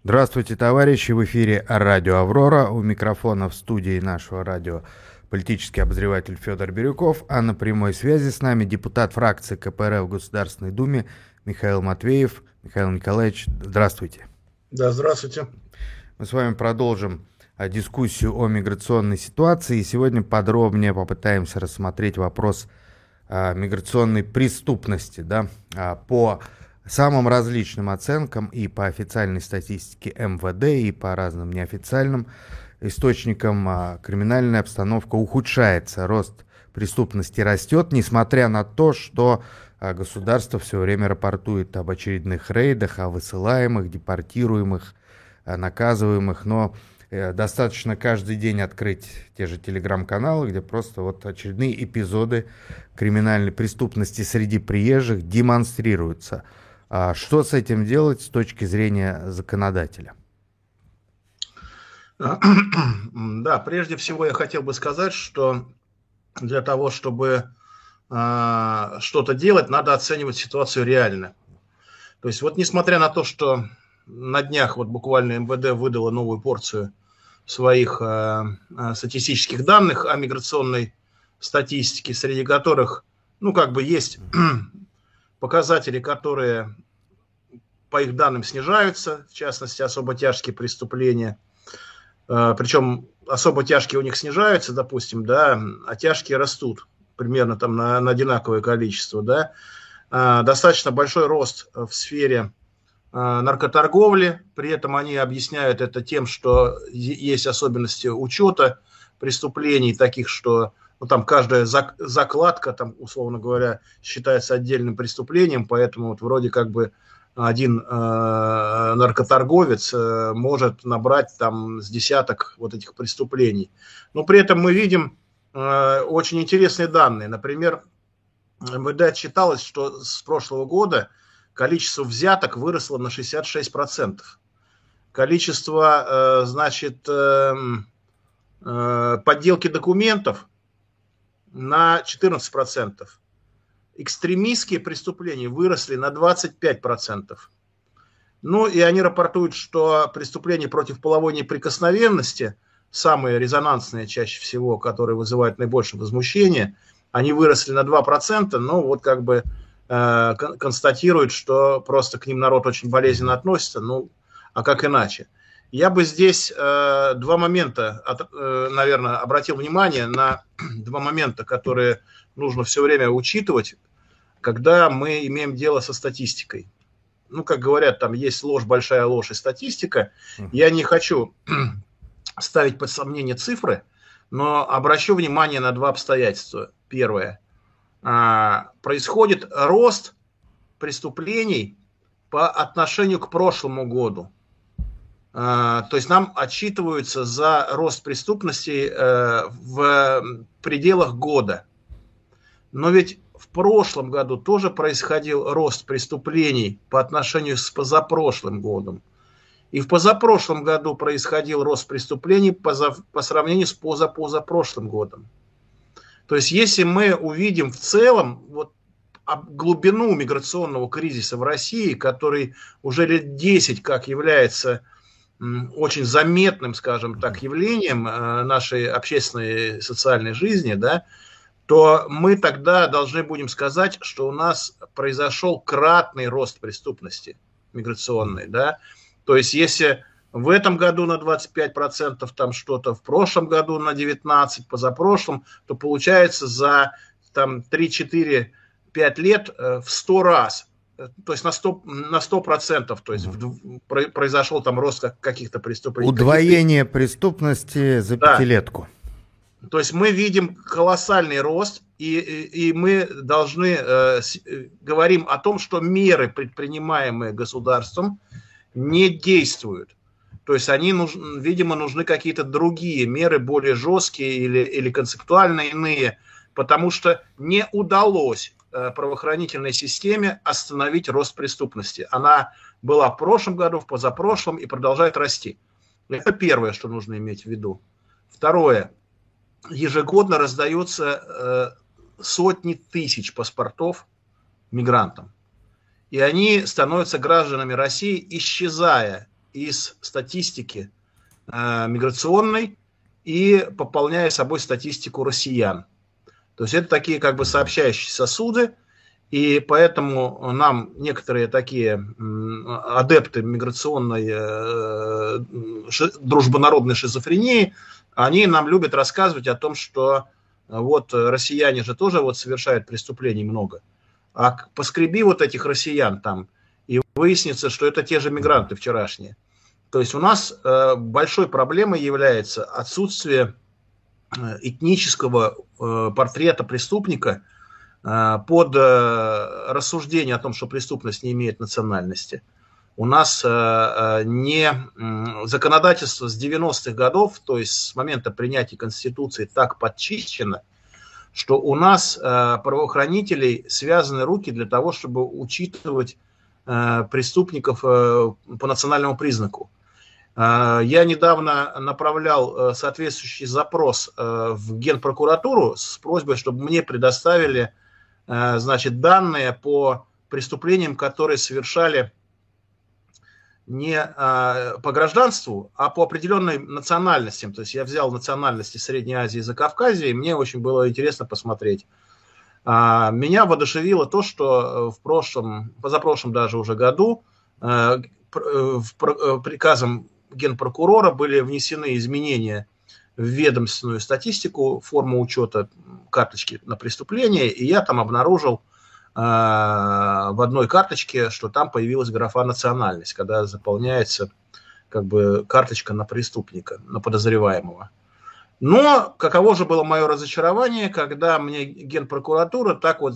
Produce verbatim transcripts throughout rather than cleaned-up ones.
Здравствуйте, товарищи! В эфире радио «Аврора». У микрофона в студии нашего радио политический обозреватель Федор Бирюков, а на прямой связи с нами депутат фракции ка пэ эр в Государственной Думе Михаил Матвеев. Михаил Николаевич, здравствуйте. Да, здравствуйте. Мы с вами продолжим дискуссию о миграционной ситуации, и сегодня подробнее попытаемся рассмотреть вопрос а, миграционной преступности, да, а, по самым различным оценкам и по официальной статистике эм вэ дэ, и по разным неофициальным источникам а, криминальная обстановка ухудшается, рост преступности растет, несмотря на то, что а, государство все время рапортует об очередных рейдах, о высылаемых, депортируемых, а, наказываемых, но э, достаточно каждый день открыть те же телеграм-каналы, где просто вот очередные эпизоды криминальной преступности среди приезжих демонстрируются. Что с этим делать с точки зрения законодателя? Да, прежде всего я хотел бы сказать, что для того, чтобы э, что-то делать, надо оценивать ситуацию реально. То есть вот несмотря на то, что на днях вот буквально эм вэ дэ выдала новую порцию своих э, статистических данных о миграционной статистике, среди которых, ну, как бы есть показатели, которые, по их данным, снижаются, в частности, особо тяжкие преступления. Причем особо тяжкие у них снижаются, допустим, да, а тяжкие растут примерно там на, на одинаковое количество, да. Достаточно большой рост в сфере наркоторговли, при этом они объясняют это тем, что есть особенности учета преступлений, таких, что ну, там каждая зак- закладка, там, условно говоря, считается отдельным преступлением, поэтому вот вроде как бы один э, наркоторговец э, может набрать там с десяток вот этих преступлений. Но при этом мы видим э, очень интересные данные. Например, эм вэ дэ отчиталось, что с прошлого года количество взяток выросло на шестьдесят шесть процентов. Количество, э, значит, э, э, подделки документов на четырнадцать процентов. Экстремистские преступления выросли на двадцать пять процентов. Ну и они рапортуют, что преступления против половой неприкосновенности, самые резонансные чаще всего, которые вызывают наибольшее возмущение, они выросли на два процента, но вот как бы э, констатируют, что просто к ним народ очень болезненно относится, ну а как иначе. Я бы здесь э, два момента, от, э, наверное, обратил внимание на два момента, которые нужно все время учитывать, когда мы имеем дело со статистикой. Ну, как говорят, там есть ложь, большая ложь и статистика. Я не хочу ставить под сомнение цифры, но обращу внимание на два обстоятельства. Первое. Происходит рост преступлений по отношению к прошлому году. То есть нам отчитываются за рост преступности в пределах года. Но ведь в прошлом году тоже происходил рост преступлений по отношению с позапрошлым годом. И в позапрошлом году происходил рост преступлений по, по сравнению с позапозапрошлым годом. То есть если мы увидим в целом вот, глубину миграционного кризиса в России, который уже лет десять как является очень заметным, скажем так, явлением нашей общественной и социальной жизни, да, то мы тогда должны будем сказать, что у нас произошел кратный рост преступности миграционной, да. То есть если в этом году на двадцать пять процентов там что-то, в прошлом году на девятнадцать процентов, позапрошлом, то получается за там три-четыре-пять лет в сто раз. То есть на сто, на сто процентов, то есть угу. в, произошел там рост каких-то преступлений. Удвоение преступности за да. пятилетку. То есть мы видим колоссальный рост, и, и, и мы должны э, говорим о том, что меры, предпринимаемые государством, не действуют. То есть они, нуж, видимо, нужны какие-то другие меры, более жесткие или, или концептуально иные, потому что не удалось правоохранительной системе остановить рост преступности. Она была в прошлом году, в позапрошлом и продолжает расти. Это первое, что нужно иметь в виду. Второе. Ежегодно раздаются э, сотни тысяч паспортов мигрантам. И они становятся гражданами России, исчезая из статистики э, миграционной и пополняя собой статистику россиян. То есть это такие как бы сообщающие сосуды, и поэтому нам некоторые такие адепты миграционной э, дружбонародной шизофрении, они нам любят рассказывать о том, что вот россияне же тоже вот совершают преступлений много. А поскреби вот этих россиян там, и выяснится, что это те же мигранты вчерашние. То есть у нас э, большой проблемой является отсутствие этнического э, портрета преступника э, под э, рассуждение о том, что преступность не имеет национальности. У нас э, не э, законодательство с девяностых годов, то есть с момента принятия Конституции, так подчищено, что у нас э, правоохранителей связаны руки для того, чтобы учитывать э, преступников э, по национальному признаку. Э, я недавно направлял э, соответствующий запрос э, в Генпрокуратуру с просьбой, чтобы мне предоставили э, значит, данные по преступлениям, которые совершали не а, по гражданству, а по определенным национальностям. То есть я взял национальности Средней Азии и Закавказья, и мне очень было интересно посмотреть. А, меня воодушевило то, что в прошлом, позапрошлом даже уже году а, в, приказом Генпрокурора были внесены изменения в ведомственную статистику, форму учета карточки на преступление, и я там обнаружил в одной карточке, что там появилась графа национальность, когда заполняется как бы карточка на преступника, на подозреваемого. Но каково же было мое разочарование, когда мне Генпрокуратура так вот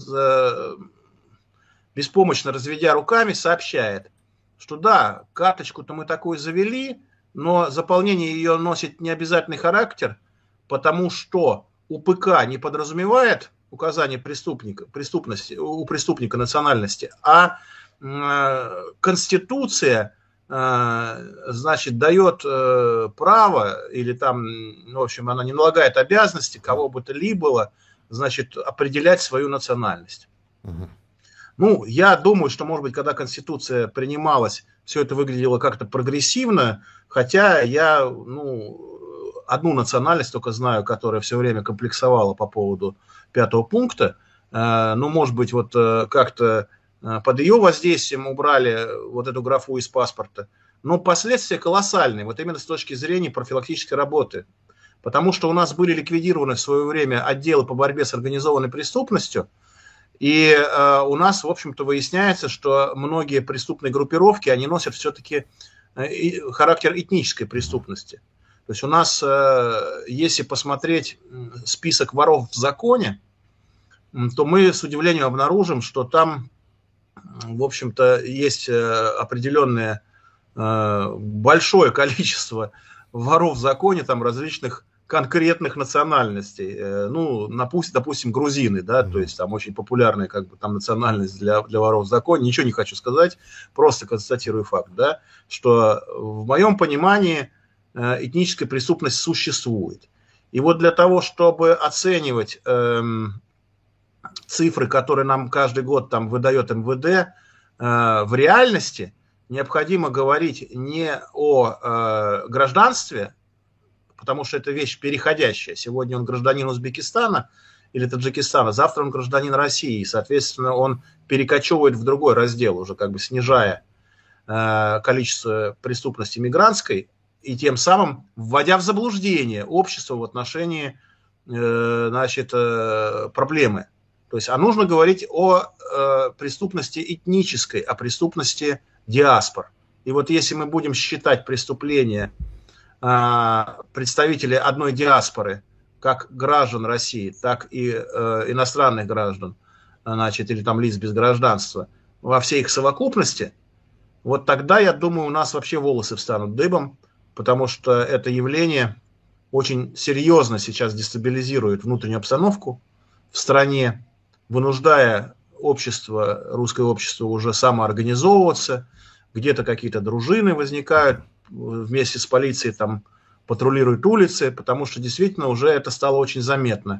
беспомощно разведя руками сообщает, что да, карточку-то мы такую завели, но заполнение ее носит необязательный характер, потому что УПК не подразумевает указание преступника, преступности, у преступника национальности, а э, Конституция, э, значит, дает э, право, или там, в общем, она не налагает обязанности кого бы то ни было, значит, определять свою национальность. Угу. Ну, я думаю, что, может быть, когда Конституция принималась, все это выглядело как-то прогрессивно, хотя я, ну, одну национальность только знаю, которая все время комплексовала по поводу пятого пункта, ну, может быть, вот как-то под ее воздействием убрали вот эту графу из паспорта, но последствия колоссальные, вот именно с точки зрения профилактической работы, потому что у нас были ликвидированы в свое время отделы по борьбе с организованной преступностью, и у нас, в общем-то, выясняется, что многие преступные группировки, они носят все-таки характер этнической преступности. То есть у нас, если посмотреть список воров в законе, то мы с удивлением обнаружим, что там, в общем-то, есть определенное большое количество воров в законе, там различных конкретных национальностей. Ну, допустим, грузины, да, то есть там очень популярная как бы там национальность для, для воров в законе. Ничего не хочу сказать, просто констатирую факт, да, что в моем понимании этническая преступность существует. И вот для того, чтобы оценивать эм, цифры, которые нам каждый год там выдает эм вэ дэ, э, в реальности необходимо говорить не о э, гражданстве, потому что это вещь переходящая. Сегодня он гражданин Узбекистана или Таджикистана, завтра он гражданин России, и, соответственно, он перекочевывает в другой раздел, уже как бы снижая э, количество преступности мигрантской, и тем самым вводя в заблуждение общество в отношении э, значит, э, проблемы. То есть, а нужно говорить о э, преступности этнической, о преступности диаспор. И вот если мы будем считать преступления э, представителей одной диаспоры, как граждан России, так и э, иностранных граждан, значит, или там лиц без гражданства, во всей их совокупности, вот тогда, я думаю, у нас вообще волосы встанут дыбом, потому что это явление очень серьезно сейчас дестабилизирует внутреннюю обстановку в стране, вынуждая общество, русское общество уже самоорганизовываться, где-то какие-то дружины возникают, вместе с полицией там патрулируют улицы, потому что действительно уже это стало очень заметно.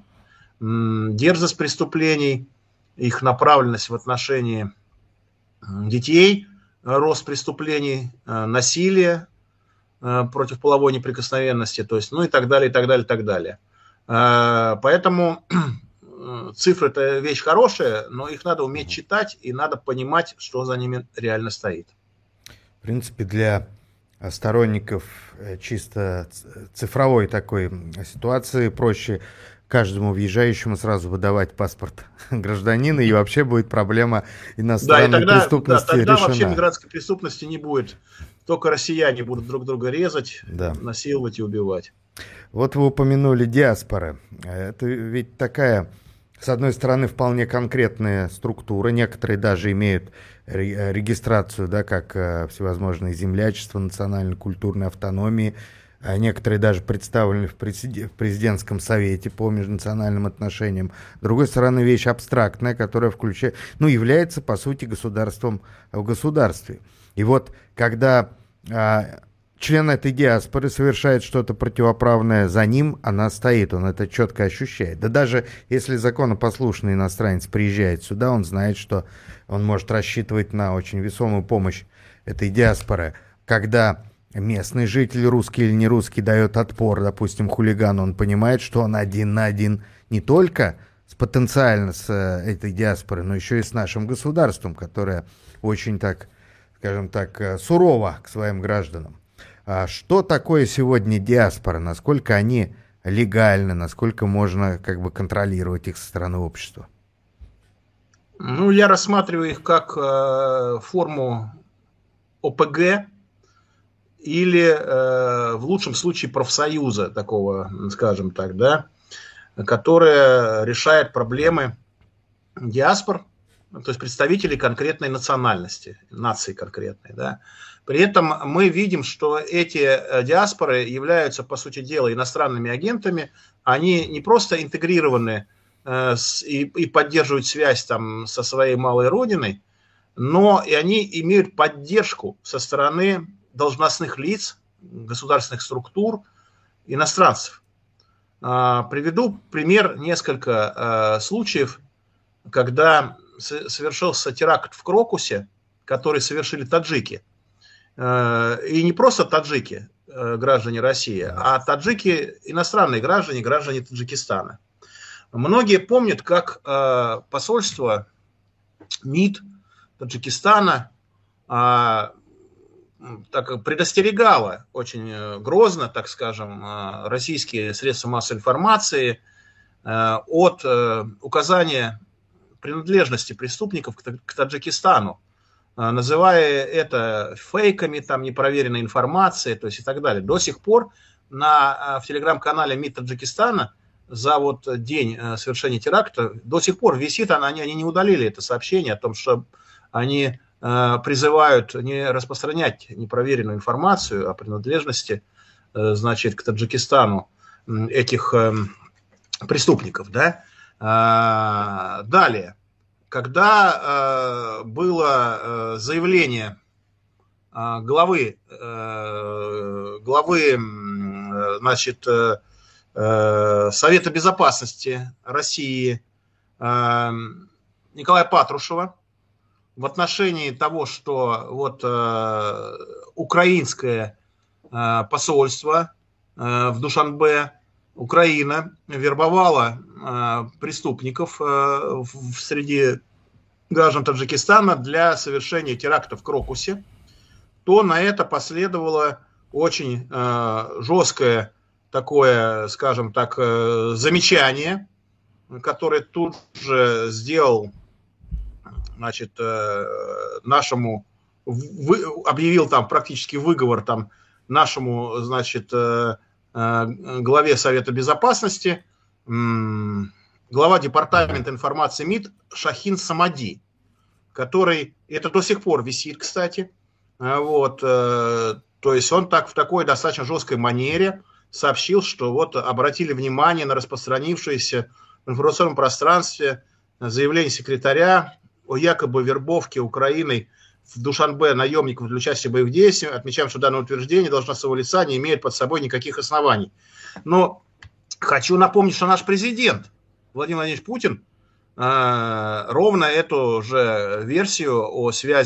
Дерзость преступлений, их направленность в отношении детей, рост преступлений, насилия против половой неприкосновенности, то есть, ну и так далее, и так далее, и так далее. Поэтому цифры – это вещь хорошая, но их надо уметь читать и надо понимать, что за ними реально стоит. В принципе, для сторонников чисто цифровой такой ситуации проще каждому въезжающему сразу выдавать паспорт гражданина, и вообще будет проблема иностранной да, и тогда, преступности да, тогда решена. Вообще мигрантской преступности не будет. Только россияне будут друг друга резать, да. насиловать и убивать. Вот вы упомянули диаспоры. Это ведь такая, с одной стороны, вполне конкретная структура. Некоторые даже имеют регистрацию, да, как всевозможные землячества, национально-культурной автономии. Некоторые даже представлены в президентском совете по межнациональным отношениям. С другой стороны, вещь абстрактная, которая включает, ну, является, по сути, государством в государстве. И вот, когда а, член этой диаспоры совершает что-то противоправное, за ним она стоит, он это четко ощущает. Да даже если законопослушный иностранец приезжает сюда, он знает, что он может рассчитывать на очень весомую помощь этой диаспоры. Когда местный житель, русский или не русский, дает отпор, допустим, хулигану, он понимает, что он один на один не только с, потенциально с этой диаспорой, но еще и с нашим государством, которое очень так, скажем так, сурово к своим гражданам. А что такое сегодня диаспора? Насколько они легальны? Насколько можно как бы контролировать их со стороны общества? Ну, я рассматриваю их как э, форму о пэ гэ или э, в лучшем случае профсоюза такого, скажем так, да, которая решает проблемы диаспор, то есть представителей конкретной национальности, нации конкретной, да. При этом мы видим, что эти диаспоры являются, по сути дела, иностранными агентами. Они не просто интегрированы э, с, и, и поддерживают связь там со своей малой родиной, но и они имеют поддержку со стороны должностных лиц, государственных структур, иностранцев. Э, приведу пример несколько э, случаев, когда совершился теракт в Крокусе, который совершили таджики. И не просто таджики, граждане России, а таджики, иностранные граждане, граждане Таджикистана. Многие помнят, как посольство МИД Таджикистана так предостерегало очень грозно, так скажем, российские средства массовой информации от указания принадлежности преступников к Таджикистану, называя это фейками, там, непроверенной информацией, то есть и так далее. До сих пор на, в телеграм-канале МИД Таджикистана за вот день совершения теракта до сих пор висит, они, они не удалили это сообщение о том, что они э, призывают не распространять непроверенную информацию о принадлежности, э, значит, к Таджикистану этих э, преступников, да. А, далее. Когда э, было э, заявление э, главы, э, главы э, значит, э, Совета Безопасности России э, Николая Патрушева в отношении того, что вот, э, украинское э, посольство э, в Душанбе, Украина вербовала э, преступников э, в, среди граждан Таджикистана для совершения теракта в Крокусе, то на это последовало очень э, жесткое такое, скажем так, э, замечание, которое тут же сделал, значит, э, нашему, вы, объявил там практически выговор там нашему, значит, э, главе Совета Безопасности, глава департамента информации МИД Шахин Самади, который, это до сих пор висит, кстати, вот, то есть он так в такой достаточно жесткой манере сообщил, что вот обратили внимание на распространившееся в информационном пространстве заявление секретаря о якобы вербовке Украиной в Душанбе наемников для участия в боевых действиях, отмечаем, что данное утверждение должностного лица не имеет под собой никаких оснований. Но хочу напомнить, что наш президент Владимир Владимирович Путин э, ровно эту же версию о связи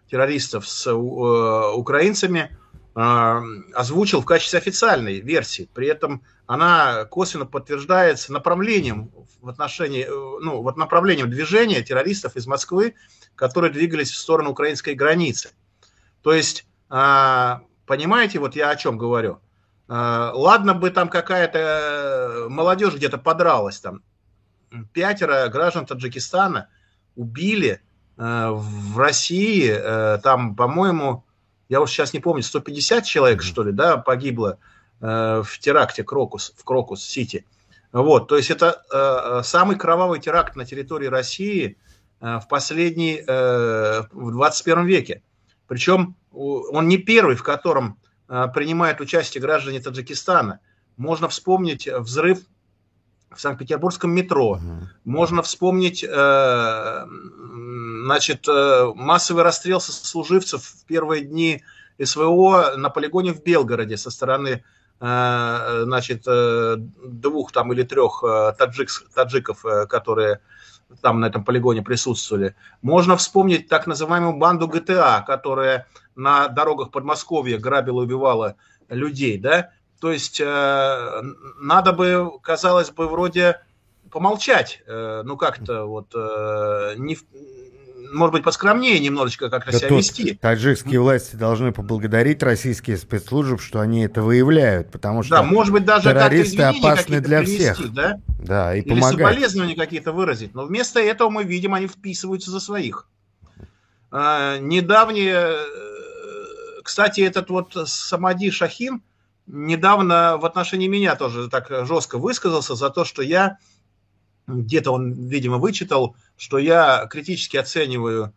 террористов с украинцами озвучил в качестве официальной версии. При этом она косвенно подтверждается направлением в отношении, ну, вот направлением движения террористов из Москвы, которые двигались в сторону украинской границы. То есть, понимаете, вот я о чем говорю. Ладно бы там какая-то молодежь где-то подралась, там пятеро граждан Таджикистана убили в России, там, по-моему, я уж сейчас не помню, сто пятьдесят человек, что ли, да, погибло э, в теракте Крокус, в Крокус-Сити. Вот, то есть это э, самый кровавый теракт на территории России э, в последний, э, в двадцать первом веке. Причем он не первый, в котором э, принимают участие граждане Таджикистана. Можно вспомнить взрыв в Санкт-Петербургском метро. Uh-huh. Можно вспомнить э, значит, э, массовый расстрел сослуживцев в первые дни СВО на полигоне в Белгороде со стороны э, значит, э, двух там, или трех э, таджик, таджиков, э, которые там на этом полигоне присутствовали. Можно вспомнить так называемую банду ГТА, которая на дорогах Подмосковья грабила и убивала людей, да? То есть э, надо бы, казалось бы, вроде помолчать, э, ну как-то вот, э, не, может быть, поскромнее немножечко как-то да себя вести. Таджикские власти должны поблагодарить российские спецслужбы, что они это выявляют, потому что да, может быть, даже террористы опасны для принести, всех. Да? Да, и или помогать. соболезнования какие-то выразить. Но вместо этого мы видим, они вписываются за своих. Э, недавние, кстати, этот вот Самади Шахин недавно в отношении меня тоже так жестко высказался за то, что я, где-то он, видимо, вычитал, что я критически оцениваю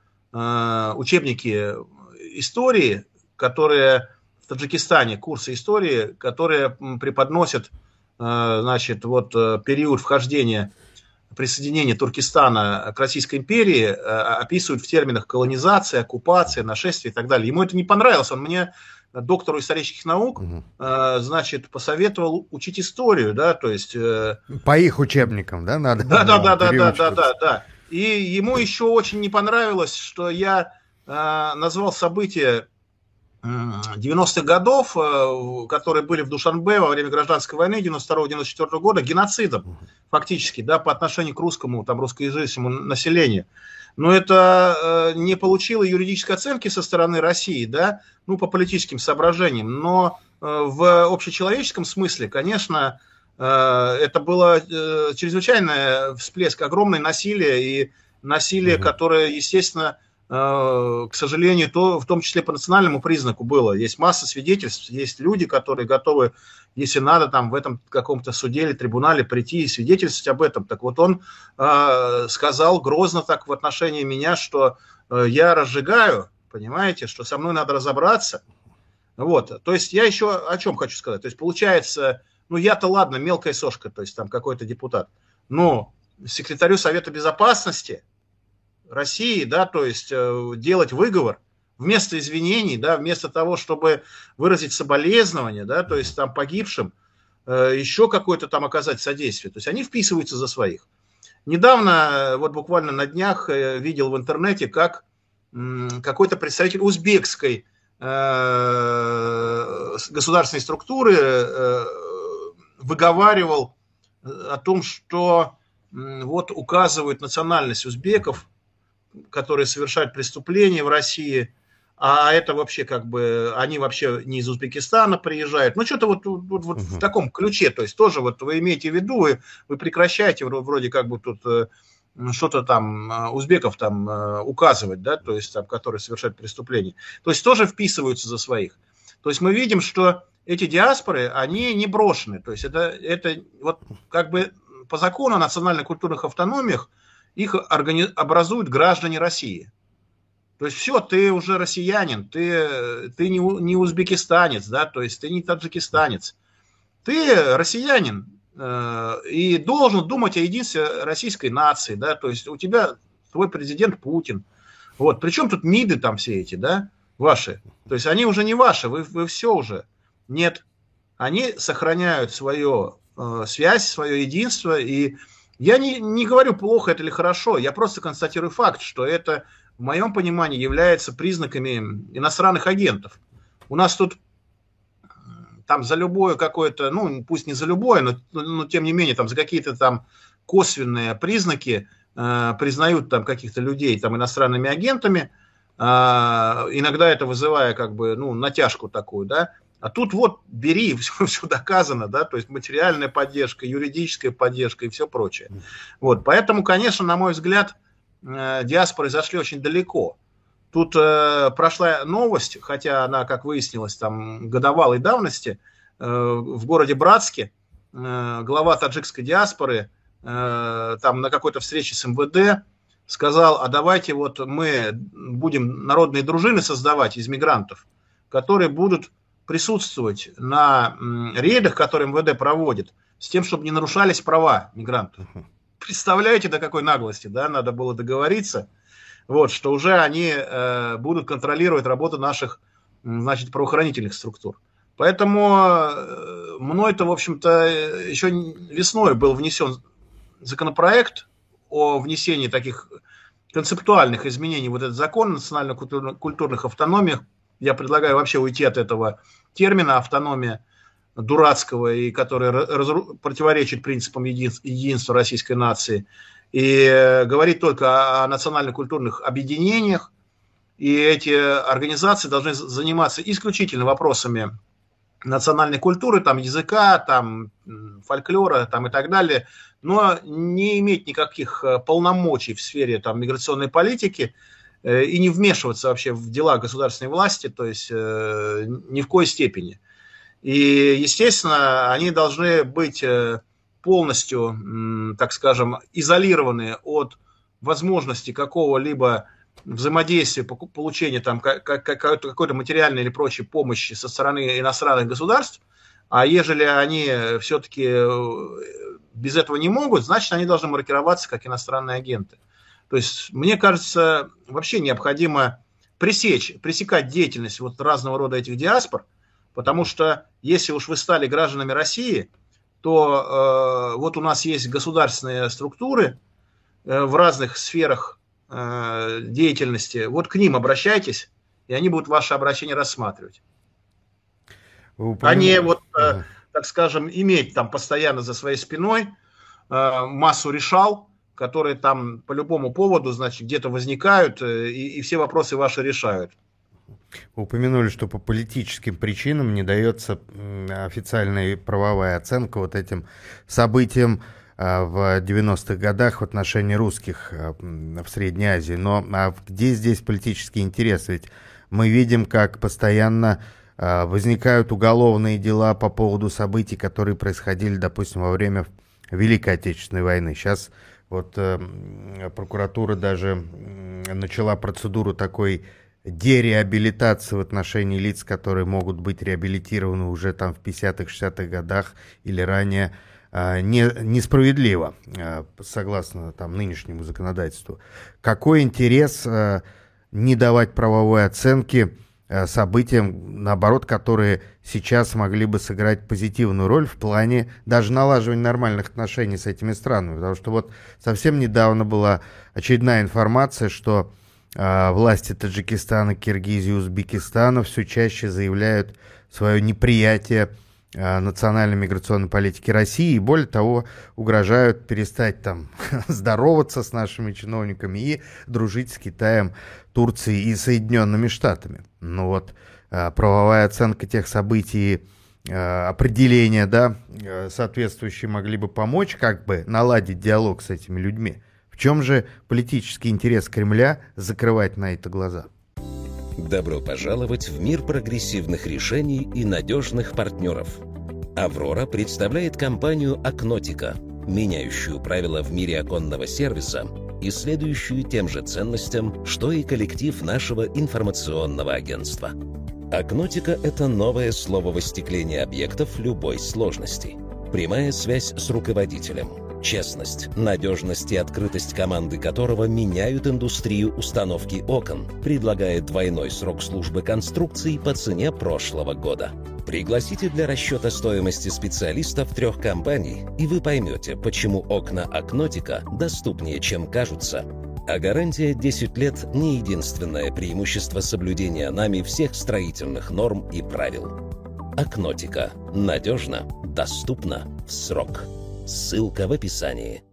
э, учебники истории, которые в Таджикистане, курсы истории, которые преподносят э, значит, вот, период вхождения, присоединения Туркестана к Российской империи, э, описывают в терминах колонизация, оккупация, нашествие и так далее. Ему это не понравилось, он мне... доктору исторических наук, угу. э, значит, посоветовал учить историю, да, то есть... Э, по их учебникам, да, надо? Да, да, да, да, да, да, да, да. И ему еще очень не понравилось, что я э, назвал события э, девяностых годов, э, которые были в Душанбе во время гражданской войны девяносто второго — девяносто четвёртого года, геноцидом, угу. фактически, да, по отношению к русскому, там, русскоязычному населению. Но это э, не получило юридической оценки со стороны России, да, ну, по политическим соображениям. Но э, в общечеловеческом смысле, конечно, э, это было э, чрезвычайный всплеск, огромное насилие, и насилие, mm-hmm. которое, естественно, э, к сожалению, то, в том числе по национальному признаку было. Есть масса свидетельств, есть люди, которые готовы, если надо, там в этом каком-то суде или трибунале прийти и свидетельствовать об этом. Так вот он э, сказал грозно так в отношении меня, что э, я разжигаю, понимаете, что со мной надо разобраться. Вот, то есть я еще о чем хочу сказать. То есть получается, ну я-то ладно, мелкая сошка, то есть там какой-то депутат, но секретарю Совета Безопасности России, да, то есть э, делать выговор, вместо извинений, да, вместо того, чтобы выразить соболезнования, да, то есть там погибшим, э, еще какое-то там оказать содействие. То есть они вписываются за своих. Недавно, вот буквально на днях, э, видел в интернете, как э, какой-то представитель узбекской э, государственной структуры э, выговаривал о том, что э, вот указывают национальность узбеков, которые совершают преступления в России, а это вообще как бы, они вообще не из Узбекистана приезжают. Ну, что-то вот, вот, вот uh-huh. в таком ключе, то есть тоже вот вы имеете в виду, вы, вы прекращаете вроде как бы тут э, что-то там э, узбеков там э, указывать, да, то есть там, которые совершают преступления. То есть тоже вписываются за своих. То есть мы видим, что эти диаспоры, они не брошены. То есть это, это вот как бы по закону о национально-культурных автономиях их органи- образуют граждане России. То есть все, ты уже россиянин, ты, ты не, не узбекистанец, да, то есть ты не таджикистанец. Ты россиянин э, и должен думать о единстве российской нации, да, то есть у тебя твой президент Путин. Вот, причем тут МИДы там все эти, да, ваши. То есть они уже не ваши, вы, вы все уже. Нет, они сохраняют свою э, связь, свое единство. И я не, не говорю, плохо это или хорошо, я просто констатирую факт, что это в моем понимании, являются признаками иностранных агентов. У нас тут там за любое какое-то, ну, пусть не за любое, но, но тем не менее, там за какие-то там косвенные признаки э, признают там каких-то людей там иностранными агентами, э, иногда это вызывая как бы, ну, натяжку такую, да. А тут вот бери, все, все доказано, да, то есть материальная поддержка, юридическая поддержка и все прочее. Вот, поэтому, конечно, на мой взгляд, э, диаспоры зашли очень далеко. Тут э, прошла новость, хотя она, как выяснилось, там годовалой давности, э, в городе Братске э, глава таджикской диаспоры э, там на какой-то встрече с эм вэ дэ сказал: а давайте вот мы будем народные дружины создавать из мигрантов, которые будут присутствовать на м, рейдах, которые эм вэ дэ проводит, с тем, чтобы не нарушались права мигрантов. Представляете, до какой наглости, да, надо было договориться. Вот, что уже они э, будут контролировать работу наших, значит, правоохранительных структур. Поэтому э, мной-то, в общем-то, еще весной был внесен законопроект о внесении таких концептуальных изменений в вот этот закон о национально-культурных автономиях. Я предлагаю вообще уйти от этого термина автономия дурацкого, и который разру... противоречит принципам един... единства российской нации. И говорить только о национально-культурных объединениях, и эти организации должны заниматься исключительно вопросами национальной культуры, там, языка, там, фольклора там, и так далее, но не иметь никаких полномочий в сфере там, миграционной политики э, и не вмешиваться вообще в дела государственной власти, то есть э, ни в коей степени. И, естественно, они должны быть... Э, полностью, так скажем, изолированы от возможности какого-либо взаимодействия, получения там какой-то материальной или прочей помощи со стороны иностранных государств, а ежели они все-таки без этого не могут, значит, они должны маркироваться как иностранные агенты. То есть, мне кажется, вообще необходимо пресечь, пресекать деятельность вот разного рода этих диаспор, потому что если уж вы стали гражданами России, то э, вот у нас есть государственные структуры э, в разных сферах э, деятельности. Вот к ним обращайтесь, и они будут ваше обращение рассматривать. Упомя... А не вот, э, так скажем, иметь там постоянно за своей спиной э, массу решал, которые там по любому поводу, значит, где-то возникают, э, и, и все вопросы ваши решают. Вы упомянули, что по политическим причинам не дается официальная правовая оценка вот этим событиям в девяностых годах в отношении русских в Средней Азии. Но а где здесь политический интерес? Ведь мы видим, как постоянно возникают уголовные дела по поводу событий, которые происходили, допустим, во время Великой Отечественной войны. Сейчас вот прокуратура даже начала процедуру такой дереабилитации в отношении лиц, которые могут быть реабилитированы уже там в пятидесятых-шестидесятых годах или ранее, не, несправедливо, согласно там нынешнему законодательству. Какой интерес не давать правовой оценки событиям, наоборот, которые сейчас могли бы сыграть позитивную роль в плане даже налаживания нормальных отношений с этими странами? Потому что вот совсем недавно была очередная информация, что власти Таджикистана, Киргизии, Узбекистана все чаще заявляют свое неприятие национальной миграционной политики России и, более того, угрожают перестать там здороваться с нашими чиновниками и дружить с Китаем, Турцией и Соединенными Штатами. Ну вот, правовая оценка тех событий, определения, да, соответствующие могли бы помочь как бы наладить диалог с этими людьми. В чем же политический интерес Кремля закрывать на это глаза? Добро пожаловать в мир прогрессивных решений и надежных партнеров. «Аврора» представляет компанию «Акнотика», меняющую правила в мире оконного сервиса и следующую тем же ценностям, что и коллектив нашего информационного агентства. «Акнотика» — это новое слово в остеклении объектов любой сложности. Прямая связь с руководителем. Честность, надежность и открытость команды которого меняют индустрию установки окон, предлагает двойной срок службы конструкций по цене прошлого года. Пригласите для расчета стоимости специалистов трех компаний, и вы поймете, почему окна «Акнотика» доступнее, чем кажутся. А гарантия десять лет не единственное преимущество соблюдения нами всех строительных норм и правил. Акнотика. Надежно, доступно, в срок. Ссылка в описании.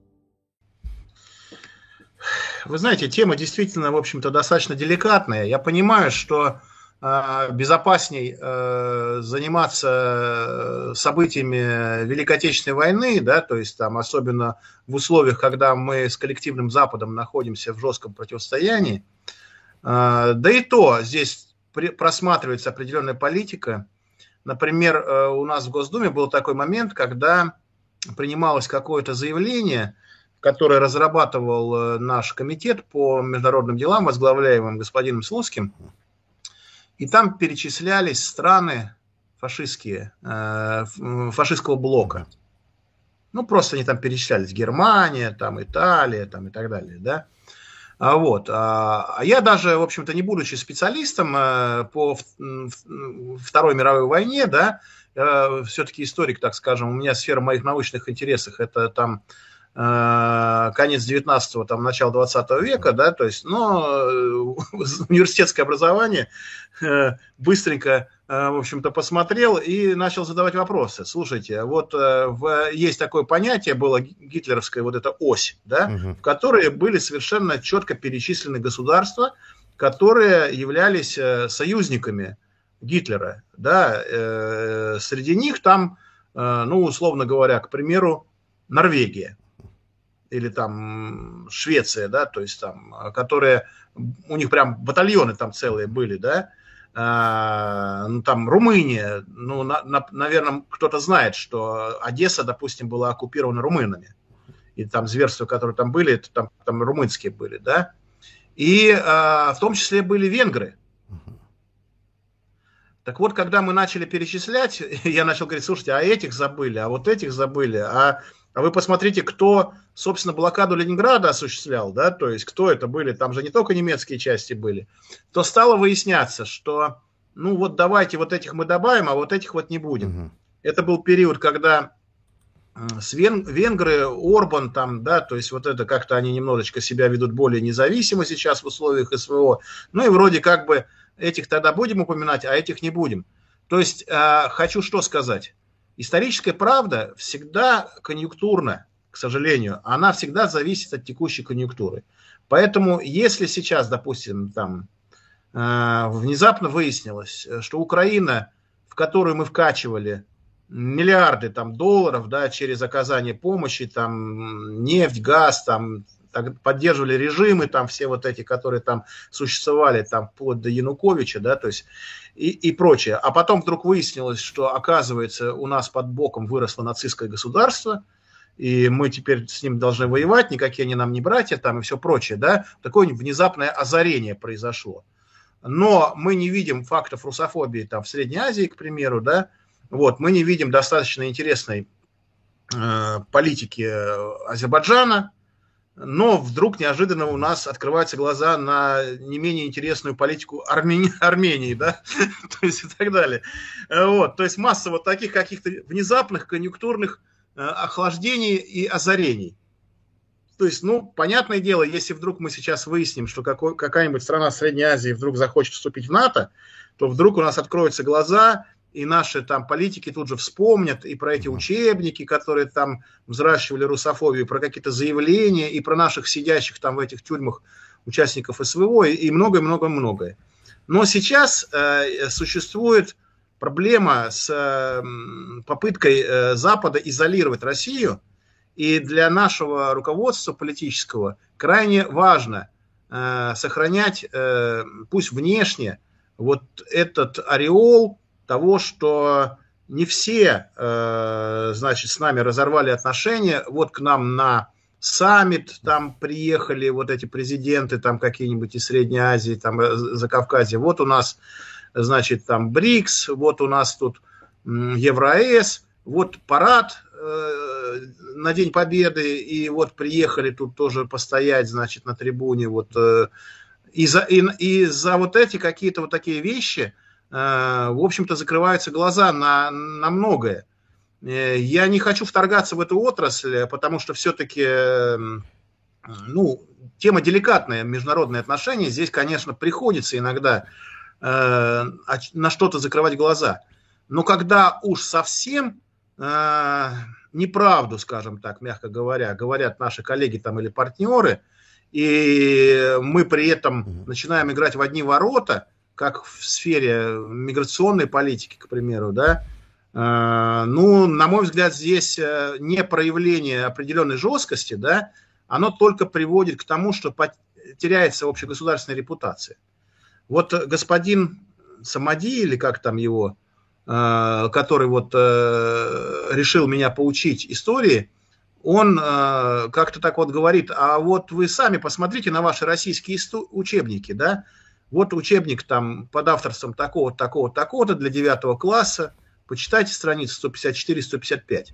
Вы знаете, тема действительно, в общем-то, достаточно деликатная. Я понимаю, что э, безопасней э, заниматься событиями Великой Отечественной войны, да, то есть там особенно в условиях, когда мы с коллективным Западом находимся в жестком противостоянии. Э, да и то здесь при, просматривается определенная политика. Например, э, у нас в Госдуме был такой момент, когда принималось какое-то заявление, который разрабатывал наш комитет по международным делам, возглавляемым господином Слуцким. И там перечислялись страны фашистские, фашистского блока. Ну, просто они там перечислялись. Германия, там, Италия, там, и так далее, да. Вот. А я даже, в общем-то, не будучи специалистом по Второй мировой войне, да, все-таки историк, так скажем, у меня сфера моих научных интересов, это там конец девятнадцатого, там, начало двадцатого века, да, то есть, но университетское образование быстренько, в общем-то, посмотрел и начал задавать вопросы. Слушайте, вот в, есть такое понятие, было гитлеровская вот эта ось, да, угу. в которой были совершенно четко перечислены государства, которые являлись союзниками Гитлера, да, э, среди них там, э, ну, условно говоря, к примеру, Норвегия. Или там Швеция, да, то есть там, которые, у них прям батальоны там целые были, да, а, ну, там Румыния, ну, на, на, наверное, кто-то знает, что Одесса, допустим, была оккупирована румынами, и там зверства, которые там были, это там, там румынские были, да, и а, в том числе были венгры. Так вот, когда мы начали перечислять, я начал говорить, слушайте, а этих забыли, а вот этих забыли, а... А вы посмотрите, кто, собственно, блокаду Ленинграда осуществлял, да, то есть кто это были, там же не только немецкие части были, то стало выясняться, что, ну вот давайте вот этих мы добавим, а вот этих вот не будем. Угу. Это был период, когда с вен, венгры, Орбан там, да, то есть вот это как-то они немножечко себя ведут более независимо сейчас в условиях СВО, ну и вроде как бы этих тогда будем упоминать, а этих не будем. То есть э, хочу что сказать. Историческая правда всегда конъюнктурна, к сожалению. Она всегда зависит от текущей конъюнктуры. Поэтому, если сейчас, допустим, там э, внезапно выяснилось, что Украина, в которую мы вкачивали миллиарды там, долларов, да, через оказание помощи, там, нефть, газ, там, так, поддерживали режимы, там, все вот эти, которые там существовали, там, вплоть до Януковича, да, то есть, и, и прочее. А потом вдруг выяснилось, что, оказывается, у нас под боком выросло нацистское государство, и мы теперь с ним должны воевать, никакие они нам не братья, там, и все прочее, да. Такое внезапное озарение произошло. Но мы не видим фактов русофобии, там, в Средней Азии, к примеру, да. Вот, мы не видим достаточно интересной э, политики Азербайджана, но вдруг неожиданно у нас открываются глаза на не менее интересную политику Армени, Армении, да, то есть и так далее. Вот, то есть масса вот таких каких-то внезапных конъюнктурных э, охлаждений и озарений. То есть, ну, понятное дело, если вдруг мы сейчас выясним, что какой, какая-нибудь страна Средней Азии вдруг захочет вступить в НАТО, то вдруг у нас откроются глаза, и наши там политики тут же вспомнят и про эти учебники, которые там взращивали русофобию, про какие-то заявления, и про наших сидящих там в этих тюрьмах участников СВО, и многое-многое-многое. Но сейчас э, существует проблема с э, попыткой э, Запада изолировать Россию, и для нашего руководства политического крайне важно э, сохранять, э, пусть внешне, вот этот ореол того, что не все, э, значит, с нами разорвали отношения. Вот к нам на саммит там приехали вот эти президенты там какие-нибудь из Средней Азии, там Закавказья. Вот у нас, значит, там БРИКС, вот у нас тут Евро-АЭС, вот парад э, на День Победы, и вот приехали тут тоже постоять, значит, на трибуне. Вот, э, и, за, и, и за вот эти какие-то вот такие вещи, в общем-то, закрываются глаза на, на многое. Я не хочу вторгаться в эту отрасль, потому что все-таки ну, тема деликатная, международные отношения, здесь, конечно, приходится иногда э, на что-то закрывать глаза. Но когда уж совсем э, неправду, скажем так, мягко говоря, говорят наши коллеги там или партнеры, и мы при этом начинаем играть в одни ворота, как в сфере миграционной политики, к примеру, да, э, ну, на мой взгляд, здесь не проявление определенной жесткости, да, оно только приводит к тому, что теряется общегосударственная репутация. Вот господин Самади, или как там его, э, который вот э, решил меня поучить истории, он э, как-то так вот говорит: а вот вы сами посмотрите на ваши российские учебники, да, вот учебник там под авторством такого-то, такого-то, такого-то для девятого класса, почитайте страницы сто пятьдесят четыре - сто пятьдесят пять.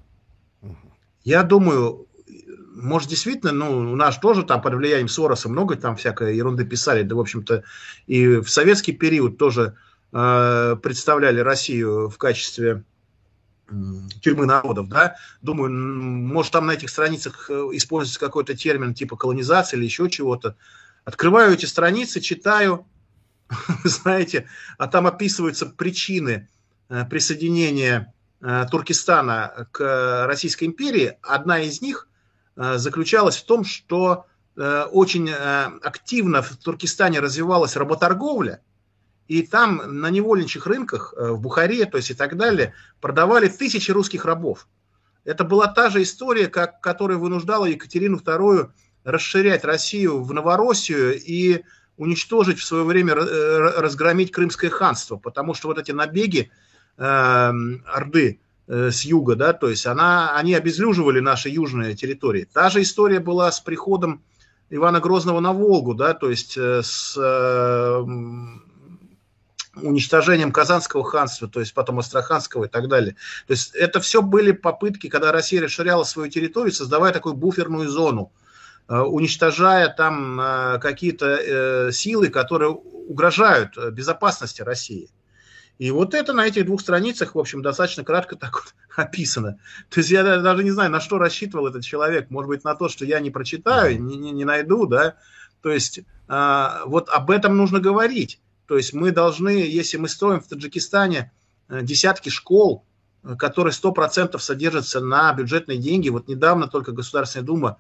Я думаю, может, действительно, ну, у нас тоже там под влиянием Сороса много там всякой ерунды писали, да, в общем-то, и в советский период тоже э, представляли Россию в качестве э, тюрьмы народов, да. Думаю, может, там на этих страницах используется какой-то термин типа колонизация или еще чего-то. Открываю эти страницы, читаю, вы знаете, а там описываются причины э, присоединения э, Туркестана к Российской империи. Одна из них заключалась в том, что э, очень э, активно в Туркестане развивалась работорговля, и там на невольничьих рынках э, в Бухаре, то есть и так далее, продавали тысячи русских рабов. Это была та же история, как, которая вынуждала Екатерину вторую расширять Россию в Новороссию и уничтожить в свое время, э, разгромить Крымское ханство, потому что вот эти набеги э, Орды с юга, да, то есть она, они обезлюживали наши южные территории. Та же история была с приходом Ивана Грозного на Волгу, да, то есть с э, уничтожением Казанского ханства, то есть потом Астраханского и так далее. То есть это все были попытки, когда Россия расширяла свою территорию, создавая такую буферную зону, э, уничтожая там э, какие-то э, силы, которые угрожают безопасности России. И вот это на этих двух страницах, в общем, достаточно кратко так вот описано. То есть я даже не знаю, на что рассчитывал этот человек. Может быть, на то, что я не прочитаю, не, не, не найду, да. То есть а, вот об этом нужно говорить. То есть мы должны, если мы строим в Таджикистане десятки школ, которые сто процентов содержатся на бюджетные деньги. Вот недавно только Государственная Дума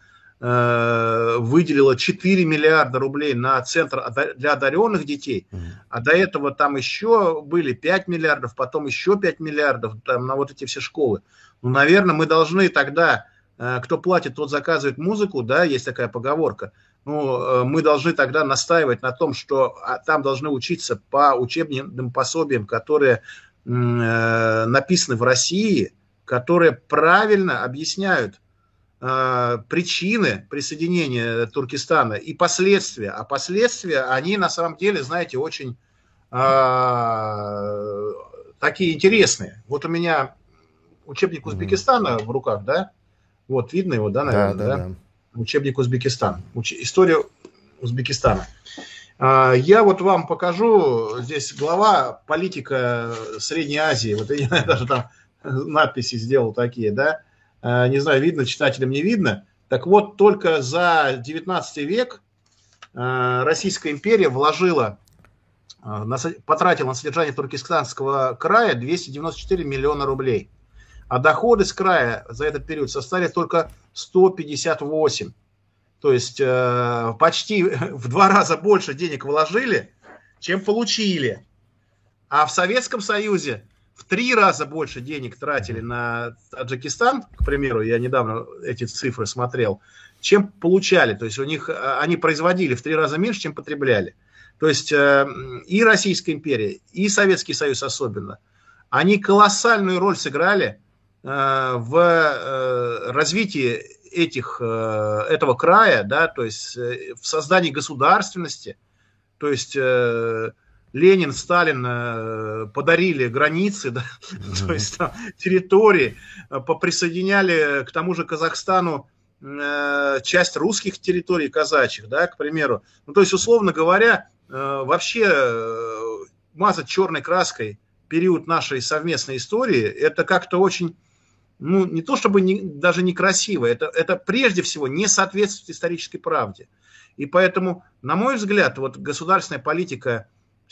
выделила четыре миллиарда рублей на центр для одаренных детей, а до этого там еще были пять миллиардов, потом еще пять миллиардов там, на вот эти все школы. Ну, наверное, мы должны тогда, кто платит, тот заказывает музыку, да, есть такая поговорка, ну, мы должны тогда настаивать на том, что там должны учиться по учебным пособиям, которые написаны в России, которые правильно объясняют причины присоединения Туркестана и последствия. А последствия, они на самом деле, знаете, очень э, такие интересные. Вот у меня учебник Узбекистана в руках, да? Вот, видно его, да, наверное? Да, да, да. Да? Учебник Узбекистана. Уч... История Узбекистана. Э, я вот вам покажу, здесь глава политика Средней Азии. Вот я даже там надписи сделал такие, да? Не знаю, видно читателям, не видно. Так вот, только за девятнадцатый век Российская империя вложила, потратила на содержание Туркестанского края двести девяносто четыре миллиона рублей. А доходы с края за этот период составили только сто пятьдесят восемь. То есть почти в два раза больше денег вложили, чем получили. А в Советском Союзе в три раза больше денег тратили на Таджикистан, к примеру, я недавно эти цифры смотрел, чем получали. То есть у них они производили в три раза меньше, чем потребляли. То есть и Российская империя, и Советский Союз особенно, они колоссальную роль сыграли в развитии этих, этого края, да, то есть в создании государственности, то есть Ленин, Сталин подарили границы, да, mm-hmm. то есть там, территории, поприсоединяли к тому же Казахстану часть русских территорий казачьих, да, к примеру. Ну, то есть, условно говоря, вообще мазать черной краской период нашей совместной истории, это как-то очень ну, не то чтобы не, даже некрасиво, это, это прежде всего не соответствует исторической правде. И поэтому, на мой взгляд, вот государственная политика,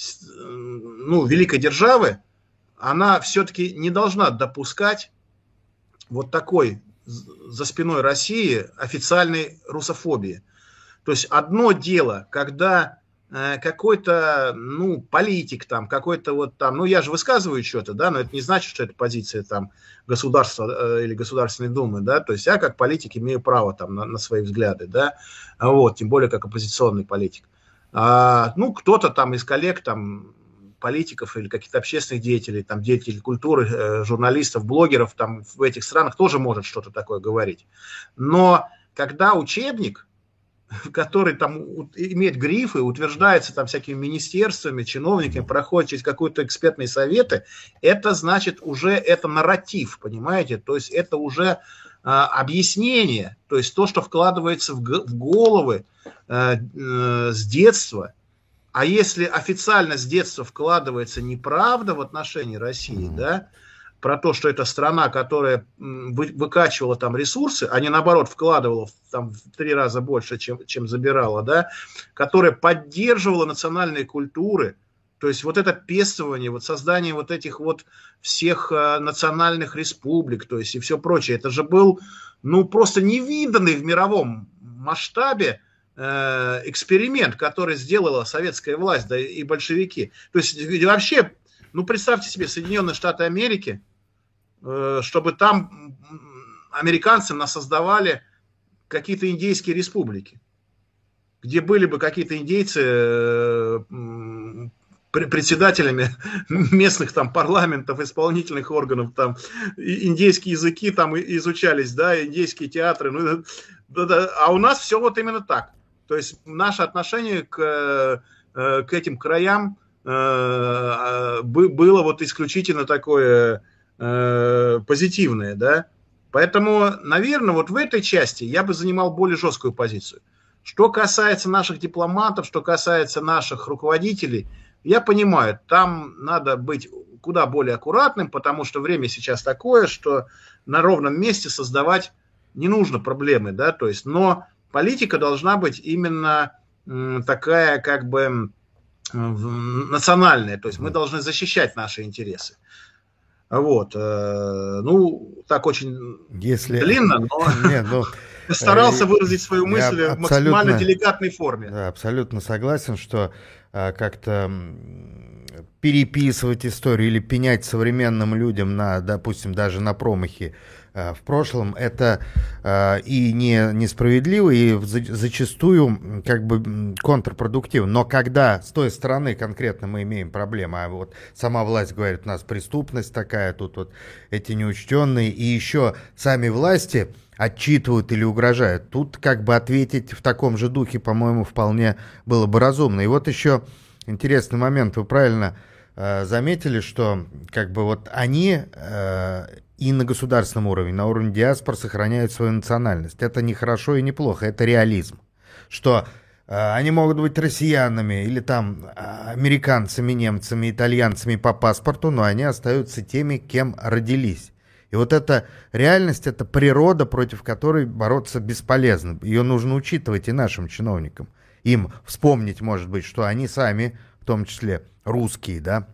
ну, великой державы, она все-таки не должна допускать вот такой за спиной России официальной русофобии. То есть одно дело, когда э, какой-то, ну, политик там, какой-то вот там, ну, я же высказываю что-то, да, но это не значит, что это позиция там государства э, или Государственной Думы, да, то есть я как политик имею право там на, на свои взгляды, да, вот, тем более как оппозиционный политик. А, ну, кто-то там из коллег, там, политиков или каких-то общественных деятелей, там, деятелей культуры, э, журналистов, блогеров там в этих странах тоже может что-то такое говорить. Но когда учебник, который там имеет грифы, утверждается там всякими министерствами, чиновниками, проходит через какие-то экспертные советы, это значит уже это нарратив, понимаете? То есть это уже а, объяснение, то есть то, что вкладывается в, в головы а, а, с детства. А если официально с детства вкладывается неправда в отношении России, mm-hmm. да, про то, что это страна, которая вы, выкачивала там ресурсы, а не наоборот вкладывала там в три раза больше, чем, чем забирала, да, которая поддерживала национальные культуры, то есть вот это пестование, вот создание вот этих вот всех э, национальных республик, то есть и все прочее, это же был, ну, просто невиданный в мировом масштабе эксперимент, который сделала советская власть, да, и большевики. То есть вообще, ну, представьте себе Соединенные Штаты Америки, чтобы там американцы насоздавали какие-то индейские республики, где были бы какие-то индейцы председателями местных там парламентов, исполнительных органов, там индейские языки там изучались, да, индейские театры, ну, да, да, а у нас все вот именно так. То есть наше отношение к, к этим краям было вот исключительно такое позитивное, да. Поэтому, наверное, вот в этой части я бы занимал более жесткую позицию. Что касается наших дипломатов, что касается наших руководителей, я понимаю, там надо быть куда более аккуратным, потому что время сейчас такое, что на ровном месте создавать не нужно проблемы, да, то есть, но политика должна быть именно такая, как бы, национальная, то есть мы должны защищать наши интересы. Вот, ну, так очень Если... длинно, но Нет, ну, старался выразить свою мысль в максимально деликатной форме. Да, абсолютно согласен, что как-то переписывать историю или пенять современным людям на, допустим, даже на промахи в прошлом, это э, и не, несправедливо, и зачастую как бы контрпродуктивно. Но когда с той стороны конкретно мы имеем проблемы, а вот сама власть говорит, у нас преступность такая, тут вот эти неучтенные, и еще сами власти отчитывают или угрожают, тут как бы ответить в таком же духе, по-моему, вполне было бы разумно. И вот еще интересный момент, вы правильно э, заметили, что как бы вот они... Э, и на государственном уровне, на уровне диаспор сохраняют свою национальность. Это не хорошо и не плохо, это реализм. Что э, они могут быть россиянами или там американцами, немцами, итальянцами по паспорту, но они остаются теми, кем родились. И вот эта реальность, это природа, против которой бороться бесполезно. Ее нужно учитывать и нашим чиновникам. Им вспомнить, может быть, что они сами, в том числе русские, да,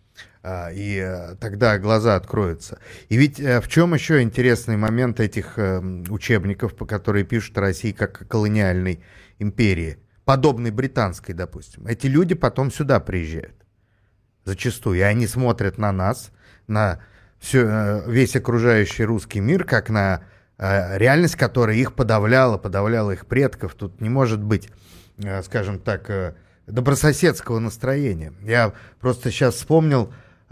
и тогда глаза откроются. И ведь в чем еще интересный момент этих учебников, по которые пишут о России как о колониальной империи, подобной британской, допустим. Эти люди потом сюда приезжают. Зачастую. И они смотрят на нас, на все, весь окружающий русский мир, как на реальность, которая их подавляла, подавляла их предков. Тут не может быть, скажем так, добрососедского настроения. Я просто сейчас вспомнил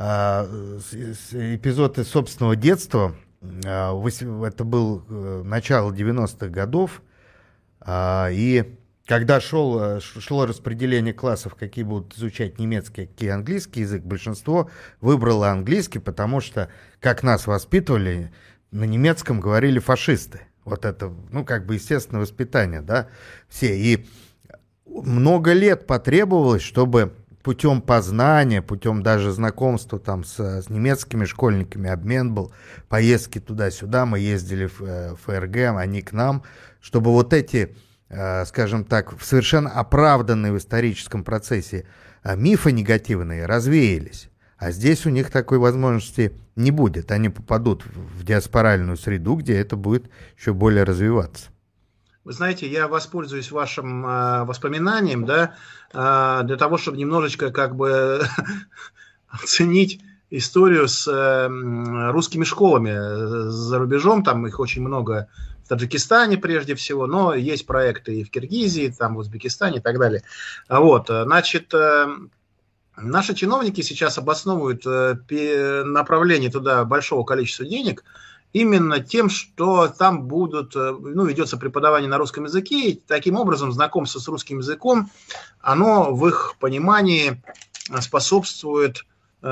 эпизод из собственного детства. Это был начало девяностых годов, и когда шел, шло распределение классов, какие будут изучать немецкий, какие английский язык, большинство выбрало английский, потому что, как нас воспитывали, на немецком говорили фашисты. Вот это, ну, как бы естественное воспитание, да, все. И много лет потребовалось, чтобы путем познания, путем даже знакомства там с, с немецкими школьниками, обмен был, поездки туда-сюда, мы ездили в э, ФРГ, они к нам, чтобы вот эти, э, скажем так, совершенно оправданные в историческом процессе э, мифы негативные развеялись. А здесь у них такой возможности не будет. Они попадут в диаспоральную среду, где это будет еще более развиваться. Вы знаете, я воспользуюсь вашим э, воспоминанием, да, э, для того, чтобы немножечко как бы оценить историю с э, русскими школами за рубежом. Там их очень много в Таджикистане прежде всего, но есть проекты и в Киргизии, там в Узбекистане и так далее. Вот, значит, э, наши чиновники сейчас обосновывают э, направление туда большого количества денег именно тем, что там будут, ну, ведется преподавание на русском языке, и таким образом знакомство с русским языком, оно в их понимании способствует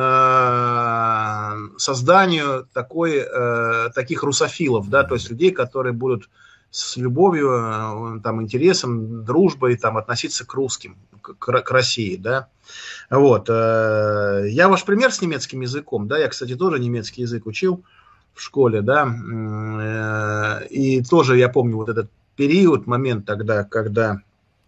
э, созданию такой, э, таких русофилов, да, то есть людей, которые будут с любовью, там, интересом, дружбой там, относиться к русским, к, к России, да. Вот. Я ваш пример с немецким языком, да, я, кстати, тоже немецкий язык учил в школе, да, и тоже я помню вот этот период, момент тогда, когда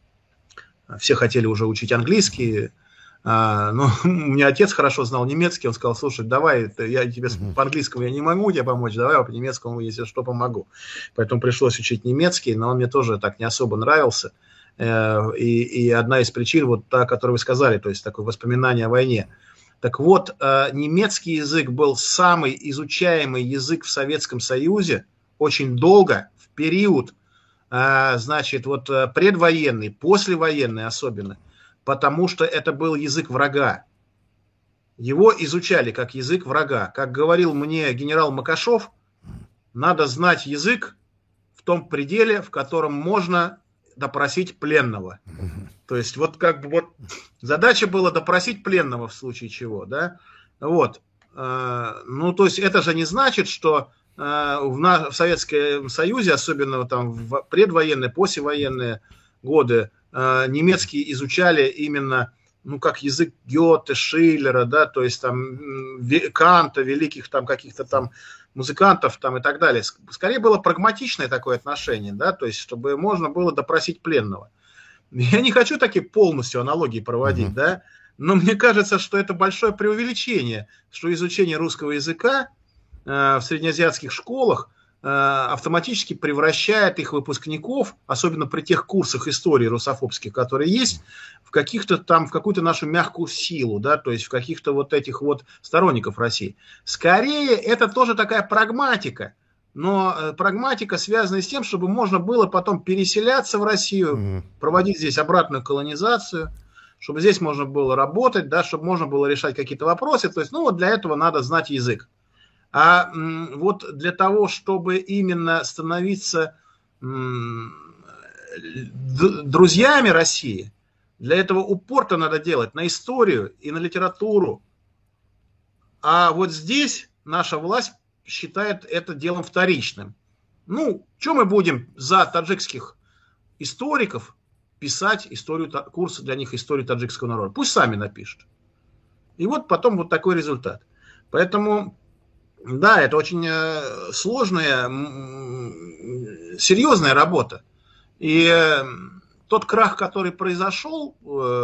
все хотели уже учить английский, но у меня отец хорошо знал немецкий, он сказал: слушай, давай, я тебе по-английскому я не могу тебе помочь, давай я по-немецкому, если что, помогу. Поэтому пришлось учить немецкий, но он мне тоже так не особо нравился. И, и одна из причин, вот та, которую вы сказали, то есть такое воспоминание о войне. Так вот, немецкий язык был самый изучаемый язык в Советском Союзе очень долго, в период, значит, вот предвоенный, послевоенный особенно, потому что это был язык врага. Его изучали как язык врага. Как говорил мне генерал Макашов, надо знать язык в том пределе, в котором можно допросить пленного. То есть вот как бы вот задача была допросить пленного в случае чего, да. Вот. Ну, то есть это же не значит, что в Советском Союзе, особенно там в предвоенные, послевоенные годы, немецкий изучали именно, ну, как язык Гёте, Шиллера, да, то есть там Канта, великих там каких-то там музыкантов там и так далее. Скорее было прагматичное такое отношение, да, то есть чтобы можно было допросить пленного. Я не хочу такие полностью аналогии проводить, mm-hmm. да, но мне кажется, что это большое преувеличение, что изучение русского языка э, в среднеазиатских школах э, автоматически превращает их выпускников, особенно при тех курсах истории русофобских, которые есть, в каких-то там, в какую-то нашу мягкую силу, да, то есть в каких-то вот этих вот сторонников России. Скорее, это тоже такая прагматика, но э, прагматика, связанная с тем, чтобы можно было потом переселяться в Россию, mm-hmm. проводить здесь обратную колонизацию, чтобы здесь можно было работать, да, чтобы можно было решать какие-то вопросы. То есть, ну, вот для этого надо знать язык. А м, вот для того, чтобы именно становиться м, д- друзьями России, для этого упор-то надо делать на историю и на литературу. А вот здесь наша власть считает это делом вторичным. Ну, что мы будем за таджикских историков писать историю, курс для них истории таджикского народа? Пусть сами напишут. И вот потом вот такой результат. Поэтому, да, это очень сложная, серьезная работа. И тот крах, который произошел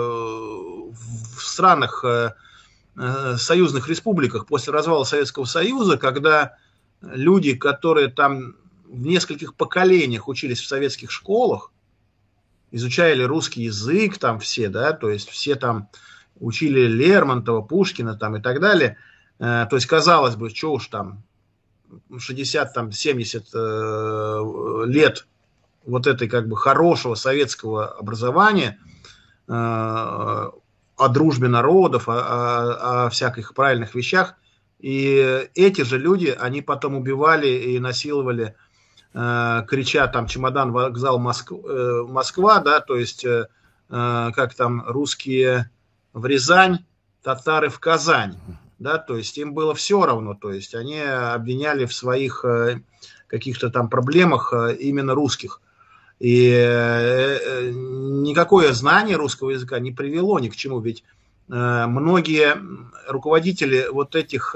в странах, союзных республиках после развала Советского Союза, когда люди, которые там в нескольких поколениях учились в советских школах, изучали русский язык там все, да, то есть все там учили Лермонтова, Пушкина там и так далее, то есть казалось бы, что уж там шестьдесят-семьдесят лет вот этой как бы хорошего советского образования, о дружбе народов, о, о, о всяких правильных вещах. И эти же люди, они потом убивали и насиловали, э, крича там чемодан, вокзал Моск... э, Москва, да, то есть э, как там русские в Рязань, татары в Казань, да, то есть им было все равно, то есть они обвиняли в своих э, каких-то там проблемах э, именно русских. И никакое знание русского языка не привело ни к чему, ведь многие руководители вот этих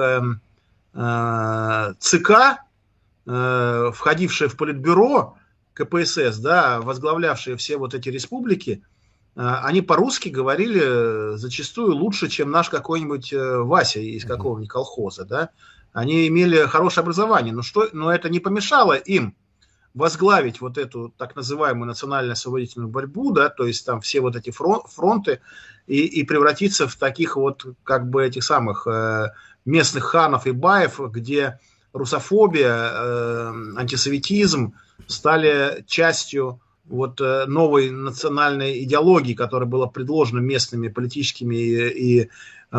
ЦК, входившие в политбюро ка пэ эс эс, да, возглавлявшие все вот эти республики, они по-русски говорили зачастую лучше, чем наш какой-нибудь Вася из какого-нибудь колхоза, да. Они имели хорошее образование, но, что, но это не помешало им возглавить вот эту так называемую национально-освободительную борьбу, да, то есть там все вот эти фронты, и, и превратиться в таких вот как бы этих самых э, местных ханов и баев, где русофобия, э, антисоветизм стали частью вот э, новой национальной идеологии, которая была предложена местными политическими и, и э,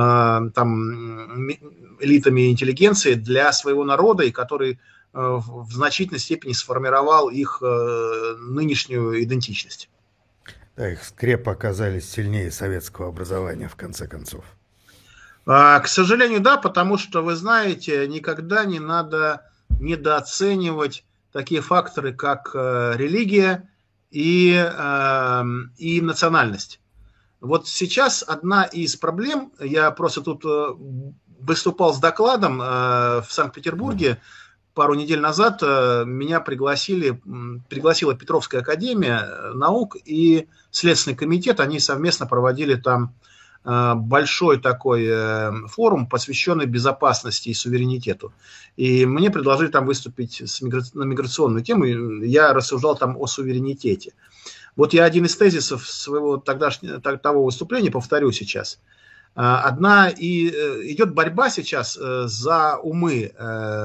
там элитами интеллигенции для своего народа, и который в значительной степени сформировал их э, нынешнюю идентичность. Да, их скрепы оказались сильнее советского образования, в конце концов. А, к сожалению, да, потому что, вы знаете, никогда не надо недооценивать такие факторы, как э, религия и, э, и национальность. Вот сейчас одна из проблем, я просто тут э, выступал с докладом э, в Санкт-Петербурге, пару недель назад меня пригласили, пригласила Петровская академия наук и Следственный комитет. Они совместно проводили там большой такой форум, посвященный безопасности и суверенитету. И мне предложили там выступить с мигра... на миграционную тему. Я рассуждал там о суверенитете. Вот я один из тезисов своего тогдашнего того выступления повторю сейчас. Одна и идет борьба сейчас за умы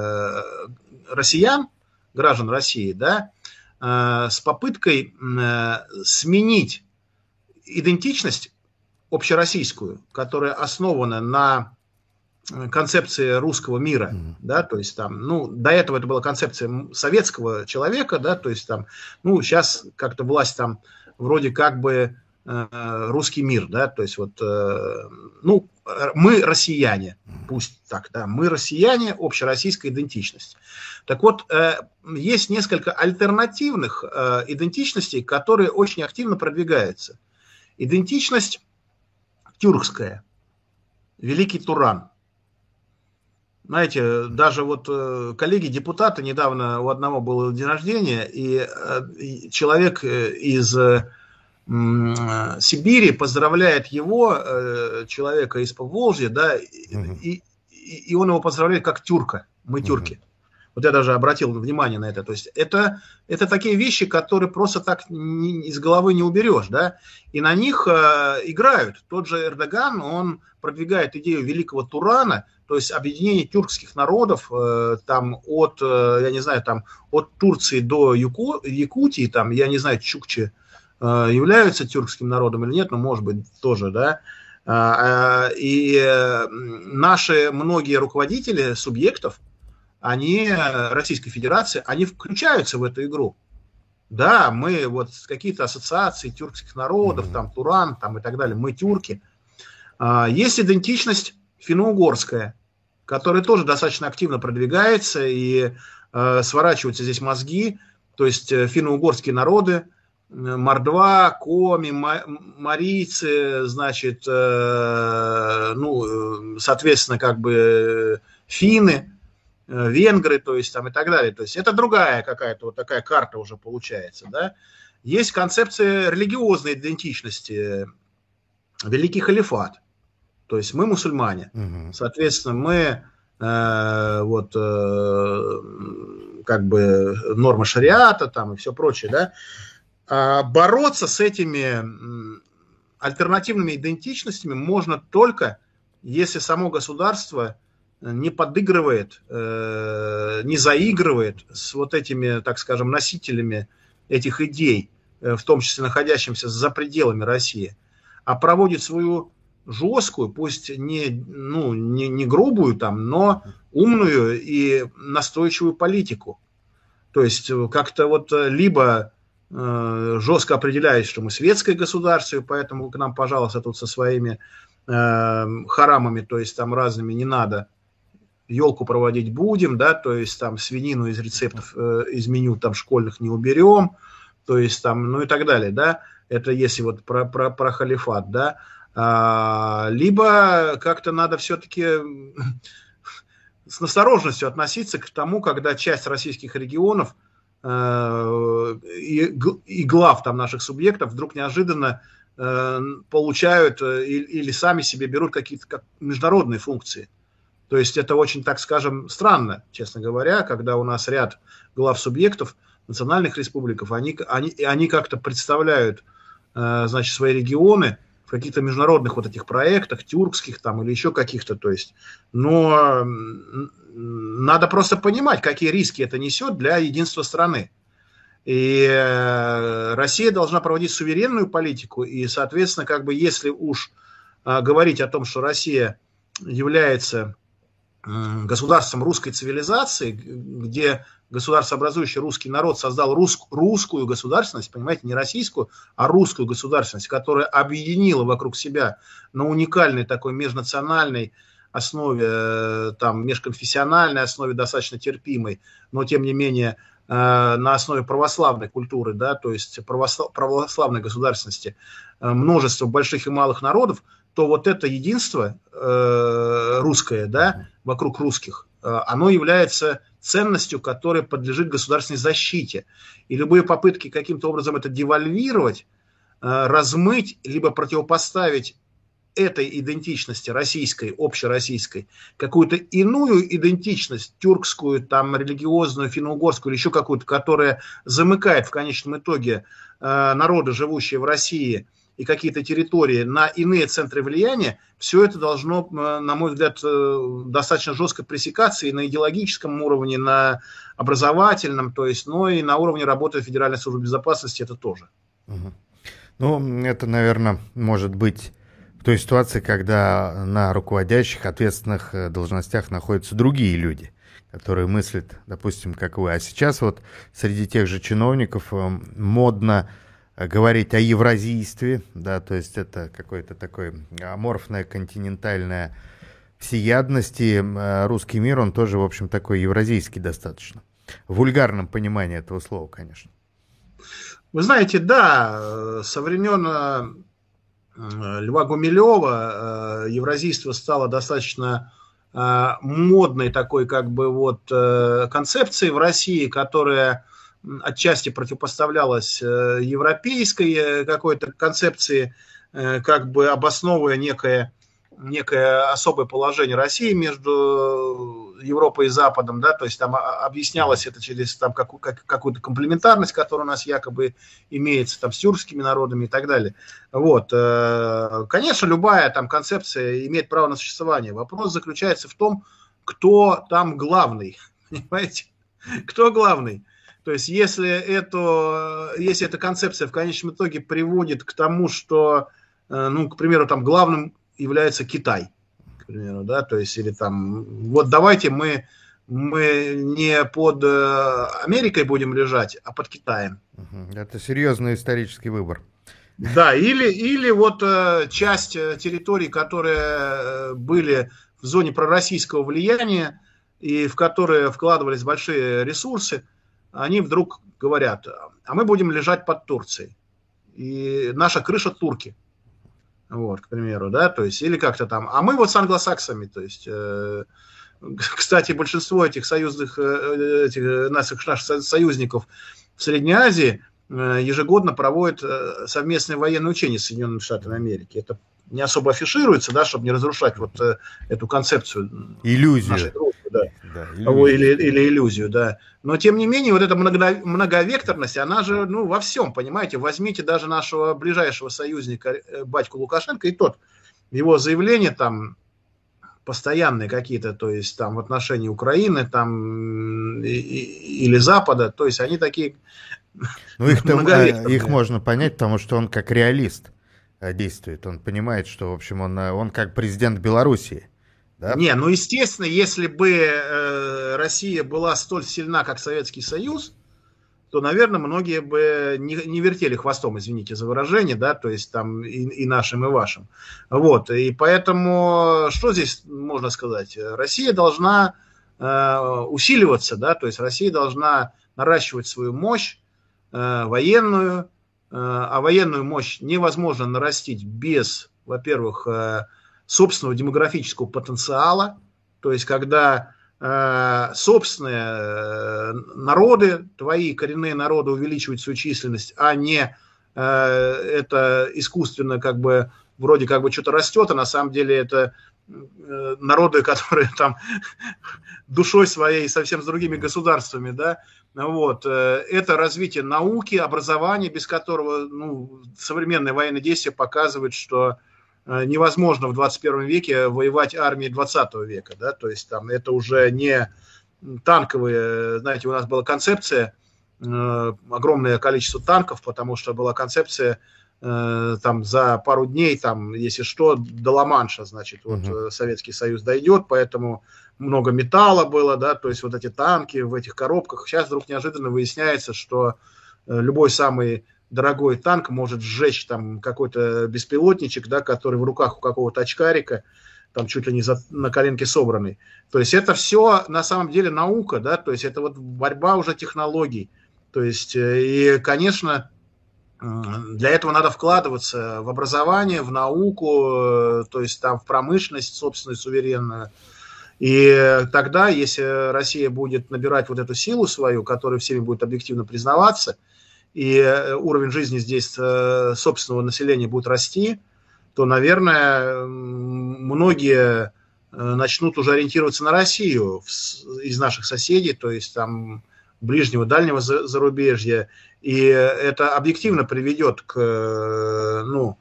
россиян, граждан России, да, с попыткой сменить идентичность общероссийскую, которая основана на концепции русского мира, mm-hmm. да, то есть там, ну, до этого это была концепция советского человека, да, то есть там, ну, сейчас как-то власть там вроде как бы русский мир, да, то есть вот, ну, мы россияне, пусть так, да, мы россияне, общероссийская идентичность. Так вот, есть несколько альтернативных идентичностей, которые очень активно продвигаются. Идентичность тюркская, Великий Туран. Знаете, даже вот коллеги-депутаты, недавно у одного было день рождения, и человек из Сибири поздравляет его, человека из Поволжья, да, uh-huh. и, и он его поздравляет как тюрка, мы тюрки. Uh-huh. Вот я даже обратил внимание на это. То есть это, это такие вещи, которые просто так не, из головы не уберешь, да, и на них э, играют. Тот же Эрдоган, он продвигает идею Великого Турана, то есть объединение тюркских народов, э, там от, э, я не знаю, там от Турции до Яку, Якутии, там, я не знаю, чукчи являются тюркским народом или нет, но может быть тоже, да. И наши многие руководители субъектов, они, Российской Федерации, они включаются в эту игру. Да, мы вот какие-то ассоциации тюркских народов, там Туран, там и так далее, мы тюрки. Есть идентичность финно-угорская, которая тоже достаточно активно продвигается, и сворачиваются здесь мозги, то есть финно-угорские народы, мордва, коми, марийцы, значит, э, ну, соответственно, как бы финны, э, венгры, то есть там и так далее. То есть это другая какая-то вот такая карта уже получается, да. Есть концепция религиозной идентичности, Великий халифат, то есть мы мусульмане, угу. Соответственно, мы э, вот э, как бы нормы шариата там и все прочее, да. Бороться с этими альтернативными идентичностями можно только, если само государство не подыгрывает, не заигрывает с вот этими, так скажем, носителями этих идей, в том числе находящимися за пределами России, а проводит свою жесткую, пусть не, ну, не, не грубую, там, но умную и настойчивую политику. То есть как-то вот либо жестко определяет, что мы светское государство, поэтому к нам, пожалуйста, тут со своими э, харамами, то есть там разными не надо, елку проводить будем, да, то есть там свинину из рецептов, э, из меню там школьных не уберем, то есть там, ну и так далее, да, это если вот про, про, про халифат, да, Либо как-то надо все-таки с настороженностью относиться к тому, когда часть российских регионов и глав там наших субъектов вдруг неожиданно получают или сами себе берут какие-то международные функции. То есть это очень, так скажем, странно, честно говоря, когда у нас ряд глав субъектов национальных республиков, они, они, они как-то представляют, значит, свои регионы в каких-то международных вот этих проектах, тюркских там или еще каких-то, то есть, но надо просто понимать, какие риски это несет для единства страны. И Россия должна проводить суверенную политику, и, соответственно, как бы если уж говорить о том, что Россия является государством русской цивилизации, где государствообразующий русский народ создал рус, русскую государственность, понимаете, не российскую, а русскую государственность, которая объединила вокруг себя на уникальной такой межнациональной основе, там, межконфессиональной основе, достаточно терпимой, но тем не менее на основе православной культуры, да, то есть православ, православной государственности, множество больших и малых народов, то вот это единство э, русское, да, вокруг русских, э, оно является ценностью, которая подлежит государственной защите. И любые попытки каким-то образом это девальвировать, э, размыть, либо противопоставить этой идентичности российской, общероссийской, какую-то иную идентичность, тюркскую, там, религиозную, финно-угорскую или еще какую-то, которая замыкает в конечном итоге э, народы, живущие в России, и какие-то территории на иные центры влияния, все это должно, на мой взгляд, достаточно жестко пресекаться и на идеологическом уровне, на образовательном, то есть, но и на уровне работы Федеральной службы безопасности это тоже. Угу. Ну, это, наверное, может быть в той ситуации, когда на руководящих, ответственных должностях находятся другие люди, которые мыслят, допустим, как вы. А сейчас вот среди тех же чиновников модно говорить о евразийстве, да, то есть это какое-то такое аморфное, континентальное всеядности. Русский мир, он тоже, в общем, такой евразийский достаточно. В вульгарном понимании этого слова, конечно. Вы знаете, да, со времен Льва Гумилева евразийство стало достаточно модной такой, как бы, вот концепцией в России, которая отчасти противопоставлялась европейской какой-то концепции, как бы обосновывая некое, некое особое положение России между Европой и Западом, да, то есть там объяснялось это через там, как, как, какую-то комплементарность, которая у нас якобы имеется там, с тюркскими народами и так далее. Вот. Конечно, любая там концепция имеет право на существование. Вопрос заключается в том, кто там главный, понимаете? Кто главный? То есть, если, это, если эта концепция в конечном итоге приводит к тому, что, ну, к примеру, там главным является Китай, к примеру, да, то есть, или там, вот давайте мы, мы не под Америкой будем лежать, а под Китаем. Это серьезный исторический выбор. Да, или, или вот часть территорий, которые были в зоне пророссийского влияния и в которые вкладывались большие ресурсы, они вдруг говорят, а мы будем лежать под Турцией. И наша крыша турки. Вот, к примеру, да, то есть, или как-то там. А мы вот с англосаксами, то есть, э, кстати, большинство этих союзных, э, этих, наших, наших союзников в Средней Азии э, ежегодно проводят э, совместные военные учения с Соединенными Штатами Америки. Это не особо афишируется, да, чтобы не разрушать вот э, эту концепцию. Иллюзию. Нашей группы, да. Да, иллюзию. Или, или иллюзию, да. Но, тем не менее, вот эта много, многовекторность, она же, ну, во всем, понимаете. Возьмите даже нашего ближайшего союзника, батьку Лукашенко, и тот, его заявления там постоянные какие-то, то есть там в отношении Украины, там, и, и, или Запада, то есть они такие... Ну, их, их можно понять, потому что он как реалист действует. Он понимает, что, в общем, он, он как президент Белоруссии. Да? Не, ну, естественно, если бы э, Россия была столь сильна, как Советский Союз, то, наверное, многие бы не, не вертели хвостом, извините за выражение, да, то есть там и, и нашим, и вашим. Вот, и поэтому, что здесь можно сказать? Россия должна э, усиливаться, да, то есть Россия должна наращивать свою мощь э, военную, э, а военную мощь невозможно нарастить без во-первых, собственного демографического потенциала, то есть когда собственные народы, твои коренные народы увеличивают свою численность, а не это искусственно как бы вроде как бы что-то растет, а на самом деле это народы, которые там душой своей совсем с другими государствами, да, вот, это развитие науки, образования, без которого, ну, современное военное действие показывает, что невозможно в двадцать первом веке воевать армией двадцатого века, да, то есть там это уже не танковые, знаете, у нас была концепция, э, огромное количество танков, потому что была концепция э, там за пару дней, там, если что, до Ла-Манша, значит, вот uh-huh. Советский Союз дойдет, поэтому много металла было, да, то есть вот эти танки в этих коробках. Сейчас вдруг неожиданно выясняется, что э, любой самый дорогой танк может сжечь там какой-то беспилотничек, да, который в руках у какого-то очкарика, там чуть ли не за, на коленке собранный. То есть это все на самом деле наука, да, то есть это вот борьба уже технологий. То есть, и, конечно, для этого надо вкладываться в образование, в науку, то есть там в промышленность собственную, суверенную. И тогда, если Россия будет набирать вот эту силу свою, которая всеми будет объективно признаваться, и уровень жизни здесь собственного населения будет расти, то, наверное, многие начнут уже ориентироваться на Россию из наших соседей, то есть там ближнего, дальнего зарубежья. И это объективно приведет к, ну,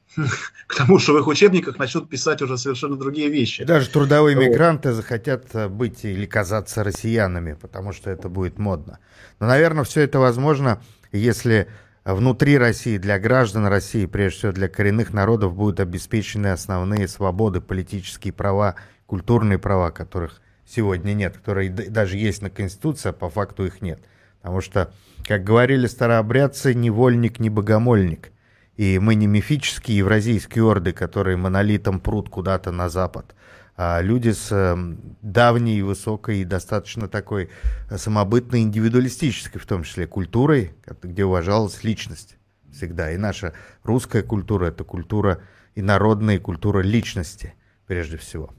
к тому, что в их учебниках начнут писать уже совершенно другие вещи. Даже трудовые вот. Мигранты захотят быть или казаться россиянами, потому что это будет модно. Но, наверное, все это возможно, если внутри России, для граждан России, прежде всего для коренных народов, будут обеспечены основные свободы, политические права, культурные права, которых сегодня нет, которые даже есть на Конституции, а по факту их нет. Потому что, как говорили старообрядцы, ни вольник, ни богомольник. И мы не мифические евразийские орды, которые монолитом прут куда-то на запад, а люди с давней, высокой и достаточно такой самобытной, индивидуалистической, в том числе, культурой, где уважалась личность всегда. И наша русская культура – это культура и народная, и культура личности, прежде всего.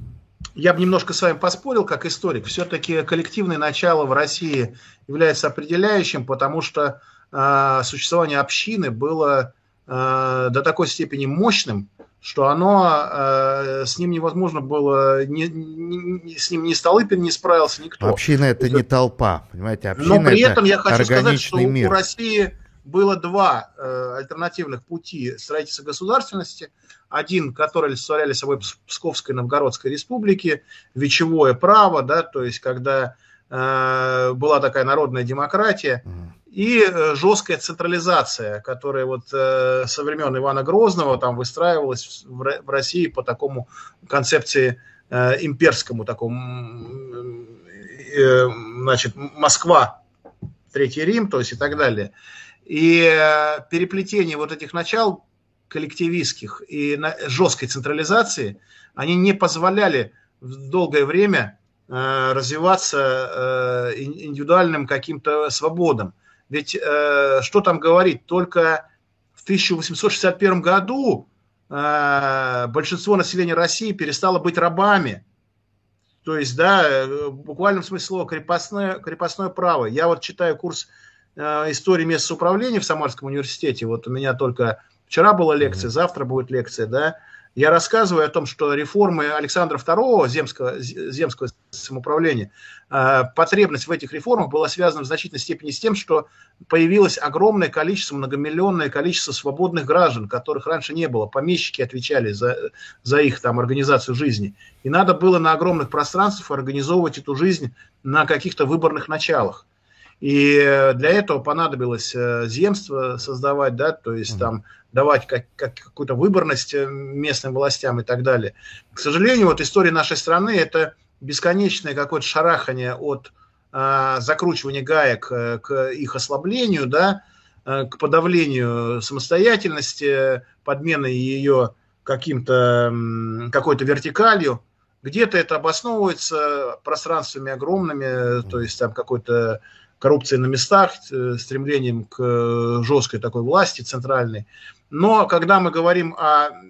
Я бы немножко с вами поспорил, как историк. Все-таки коллективное начало в России является определяющим, потому что э, существование общины было э, до такой степени мощным, что оно, э, с ним невозможно было, не, не, с ним ни Столыпин не справился, никто. Община – это не толпа, понимаете, община – но при этом я хочу сказать, что мир. У России было два э, альтернативных пути строительства государственности. Один, который олицетворяли собой Псковской и Новгородской республики, вечевое право, да, то есть когда э, была такая народная демократия, mm. и э, жесткая централизация, которая вот э, со времен Ивана Грозного там выстраивалась в, в России по такому концепции э, имперскому, такому, э, значит, Москва, Третий Рим, то есть и так далее. И э, переплетение вот этих начал коллективистских и жесткой централизации, они не позволяли в долгое время э, развиваться э, индивидуальным каким-то свободам. Ведь э, что там говорить, только в тысяча восемьсот шестьдесят первом году э, большинство населения России перестало быть рабами. То есть, да, в буквальном смысле слова крепостное, крепостное право. Я вот читаю курс э, истории мест самоуправления в Самарском университете, вот у меня только вчера была лекция, завтра будет лекция, да. Я рассказываю о том, что реформы Александра второго земского, земского самоуправления, э, потребность в этих реформах была связана в значительной степени с тем, что появилось огромное количество, многомиллионное количество свободных граждан, которых раньше не было. Помещики отвечали за, за их там организацию жизни. И надо было на огромных пространствах организовывать эту жизнь на каких-то выборных началах. И для этого понадобилось земство создавать, да, то есть там давать как, как, какую-то выборность местным властям и так далее. К сожалению, вот история нашей страны – это бесконечное какое-то шарахание от а, закручивания гаек к их ослаблению, да, к подавлению самостоятельности, подменой ее каким-то, какой-то вертикалью. Где-то это обосновывается пространствами огромными, то есть там какой-то коррупцией на местах, стремлением к жесткой такой власти центральной. Но когда мы говорим о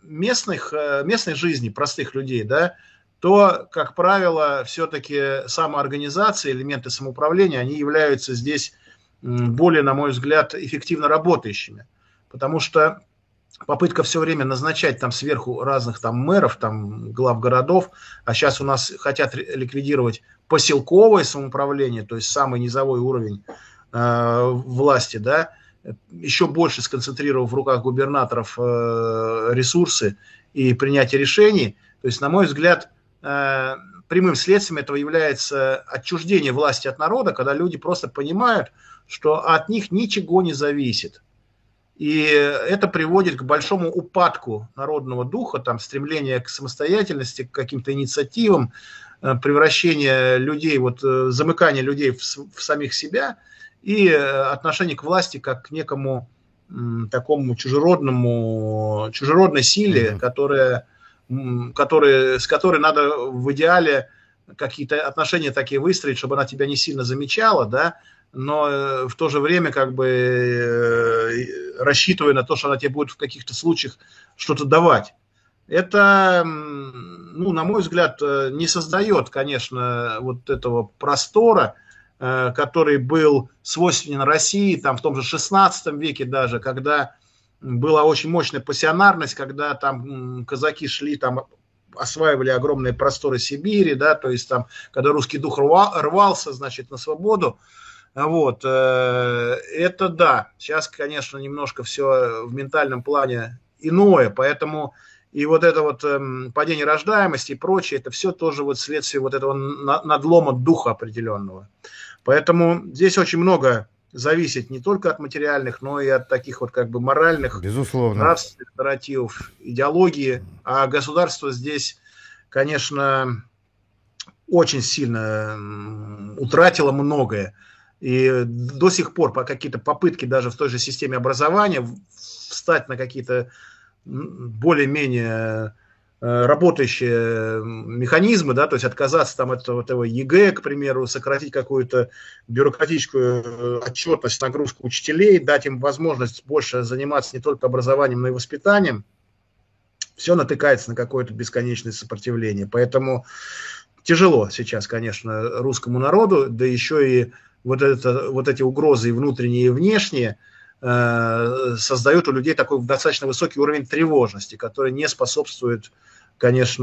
местных, местной жизни простых людей, да, то, как правило, все-таки самоорганизация, элементы самоуправления, они являются здесь более, на мой взгляд, эффективно работающими. Потому что попытка все время назначать там сверху разных там мэров, там глав городов, а сейчас у нас хотят ликвидировать поселковое самоуправление, то есть самый низовой уровень э, власти, да, еще больше сконцентрировав в руках губернаторов э, ресурсы и принятие решений. То есть, на мой взгляд, э, прямым следствием этого является отчуждение власти от народа, когда люди просто понимают, что от них ничего не зависит. И это приводит к большому упадку народного духа, там, стремление к самостоятельности, к каким-то инициативам, превращение людей, вот, замыкание людей в, в самих себя и отношение к власти как к некому м, такому чужеродному, чужеродной силе, mm-hmm. которая, м, которая, с которой надо в идеале какие-то отношения такие выстроить, чтобы она тебя не сильно замечала, да, но в то же время как бы рассчитывая на то, что она тебе будет в каких-то случаях что-то давать. Это, ну, на мой взгляд, не создает, конечно, вот этого простора, который был свойственен России, там, в том же шестнадцатом веке даже, когда была очень мощная пассионарность, когда там казаки шли, там, осваивали огромные просторы Сибири, да, то есть там, когда русский дух рвался, значит, на свободу. Вот, это да, сейчас, конечно, немножко все в ментальном плане иное, поэтому и вот это вот падение рождаемости и прочее, это все тоже вот следствие вот этого надлома духа определенного. Поэтому здесь очень много зависит не только от материальных, но и от таких вот как бы моральных, безусловно, нравственных нарративов, идеологии, а государство здесь, конечно, очень сильно утратило многое. И до сих пор по какие-то попытки даже в той же системе образования встать на какие-то более-менее работающие механизмы, да, то есть отказаться там от вот этого ЕГЭ, к примеру, сократить какую-то бюрократическую отчетность, нагрузку учителей, дать им возможность больше заниматься не только образованием, но и воспитанием, все натыкается на какое-то бесконечное сопротивление. Поэтому тяжело сейчас, конечно, русскому народу, да еще и Вот, это, вот эти угрозы и внутренние, и внешние э, создают у людей такой достаточно высокий уровень тревожности, который не способствует, конечно,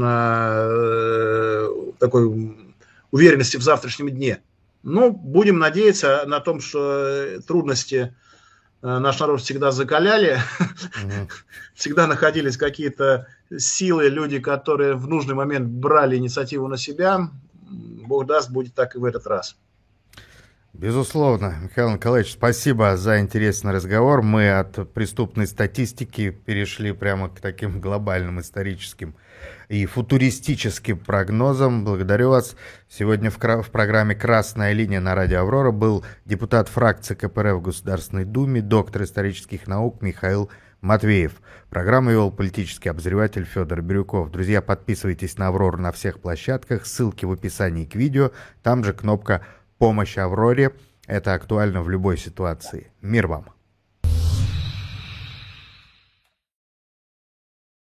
э, такой уверенности в завтрашнем дне. Но будем надеяться на том, что трудности э, наш народ всегда закаляли, mm-hmm. всегда находились какие-то силы, люди, которые в нужный момент брали инициативу на себя. Бог даст, будет так и в этот раз. Безусловно. Михаил Николаевич, спасибо за интересный разговор. Мы от преступной статистики перешли прямо к таким глобальным историческим и футуристическим прогнозам. Благодарю вас. Сегодня в, в программе «Красная линия» на радио «Аврора» был депутат фракции ка пэ эр в Государственной Думе, доктор исторических наук Михаил Матвеев. Программу вел политический обозреватель Федор Бирюков. Друзья, подписывайтесь на «Аврору» на всех площадках. Ссылки в описании к видео. Там же кнопка «Помощь Авроре». Это актуально в любой ситуации. Мир вам!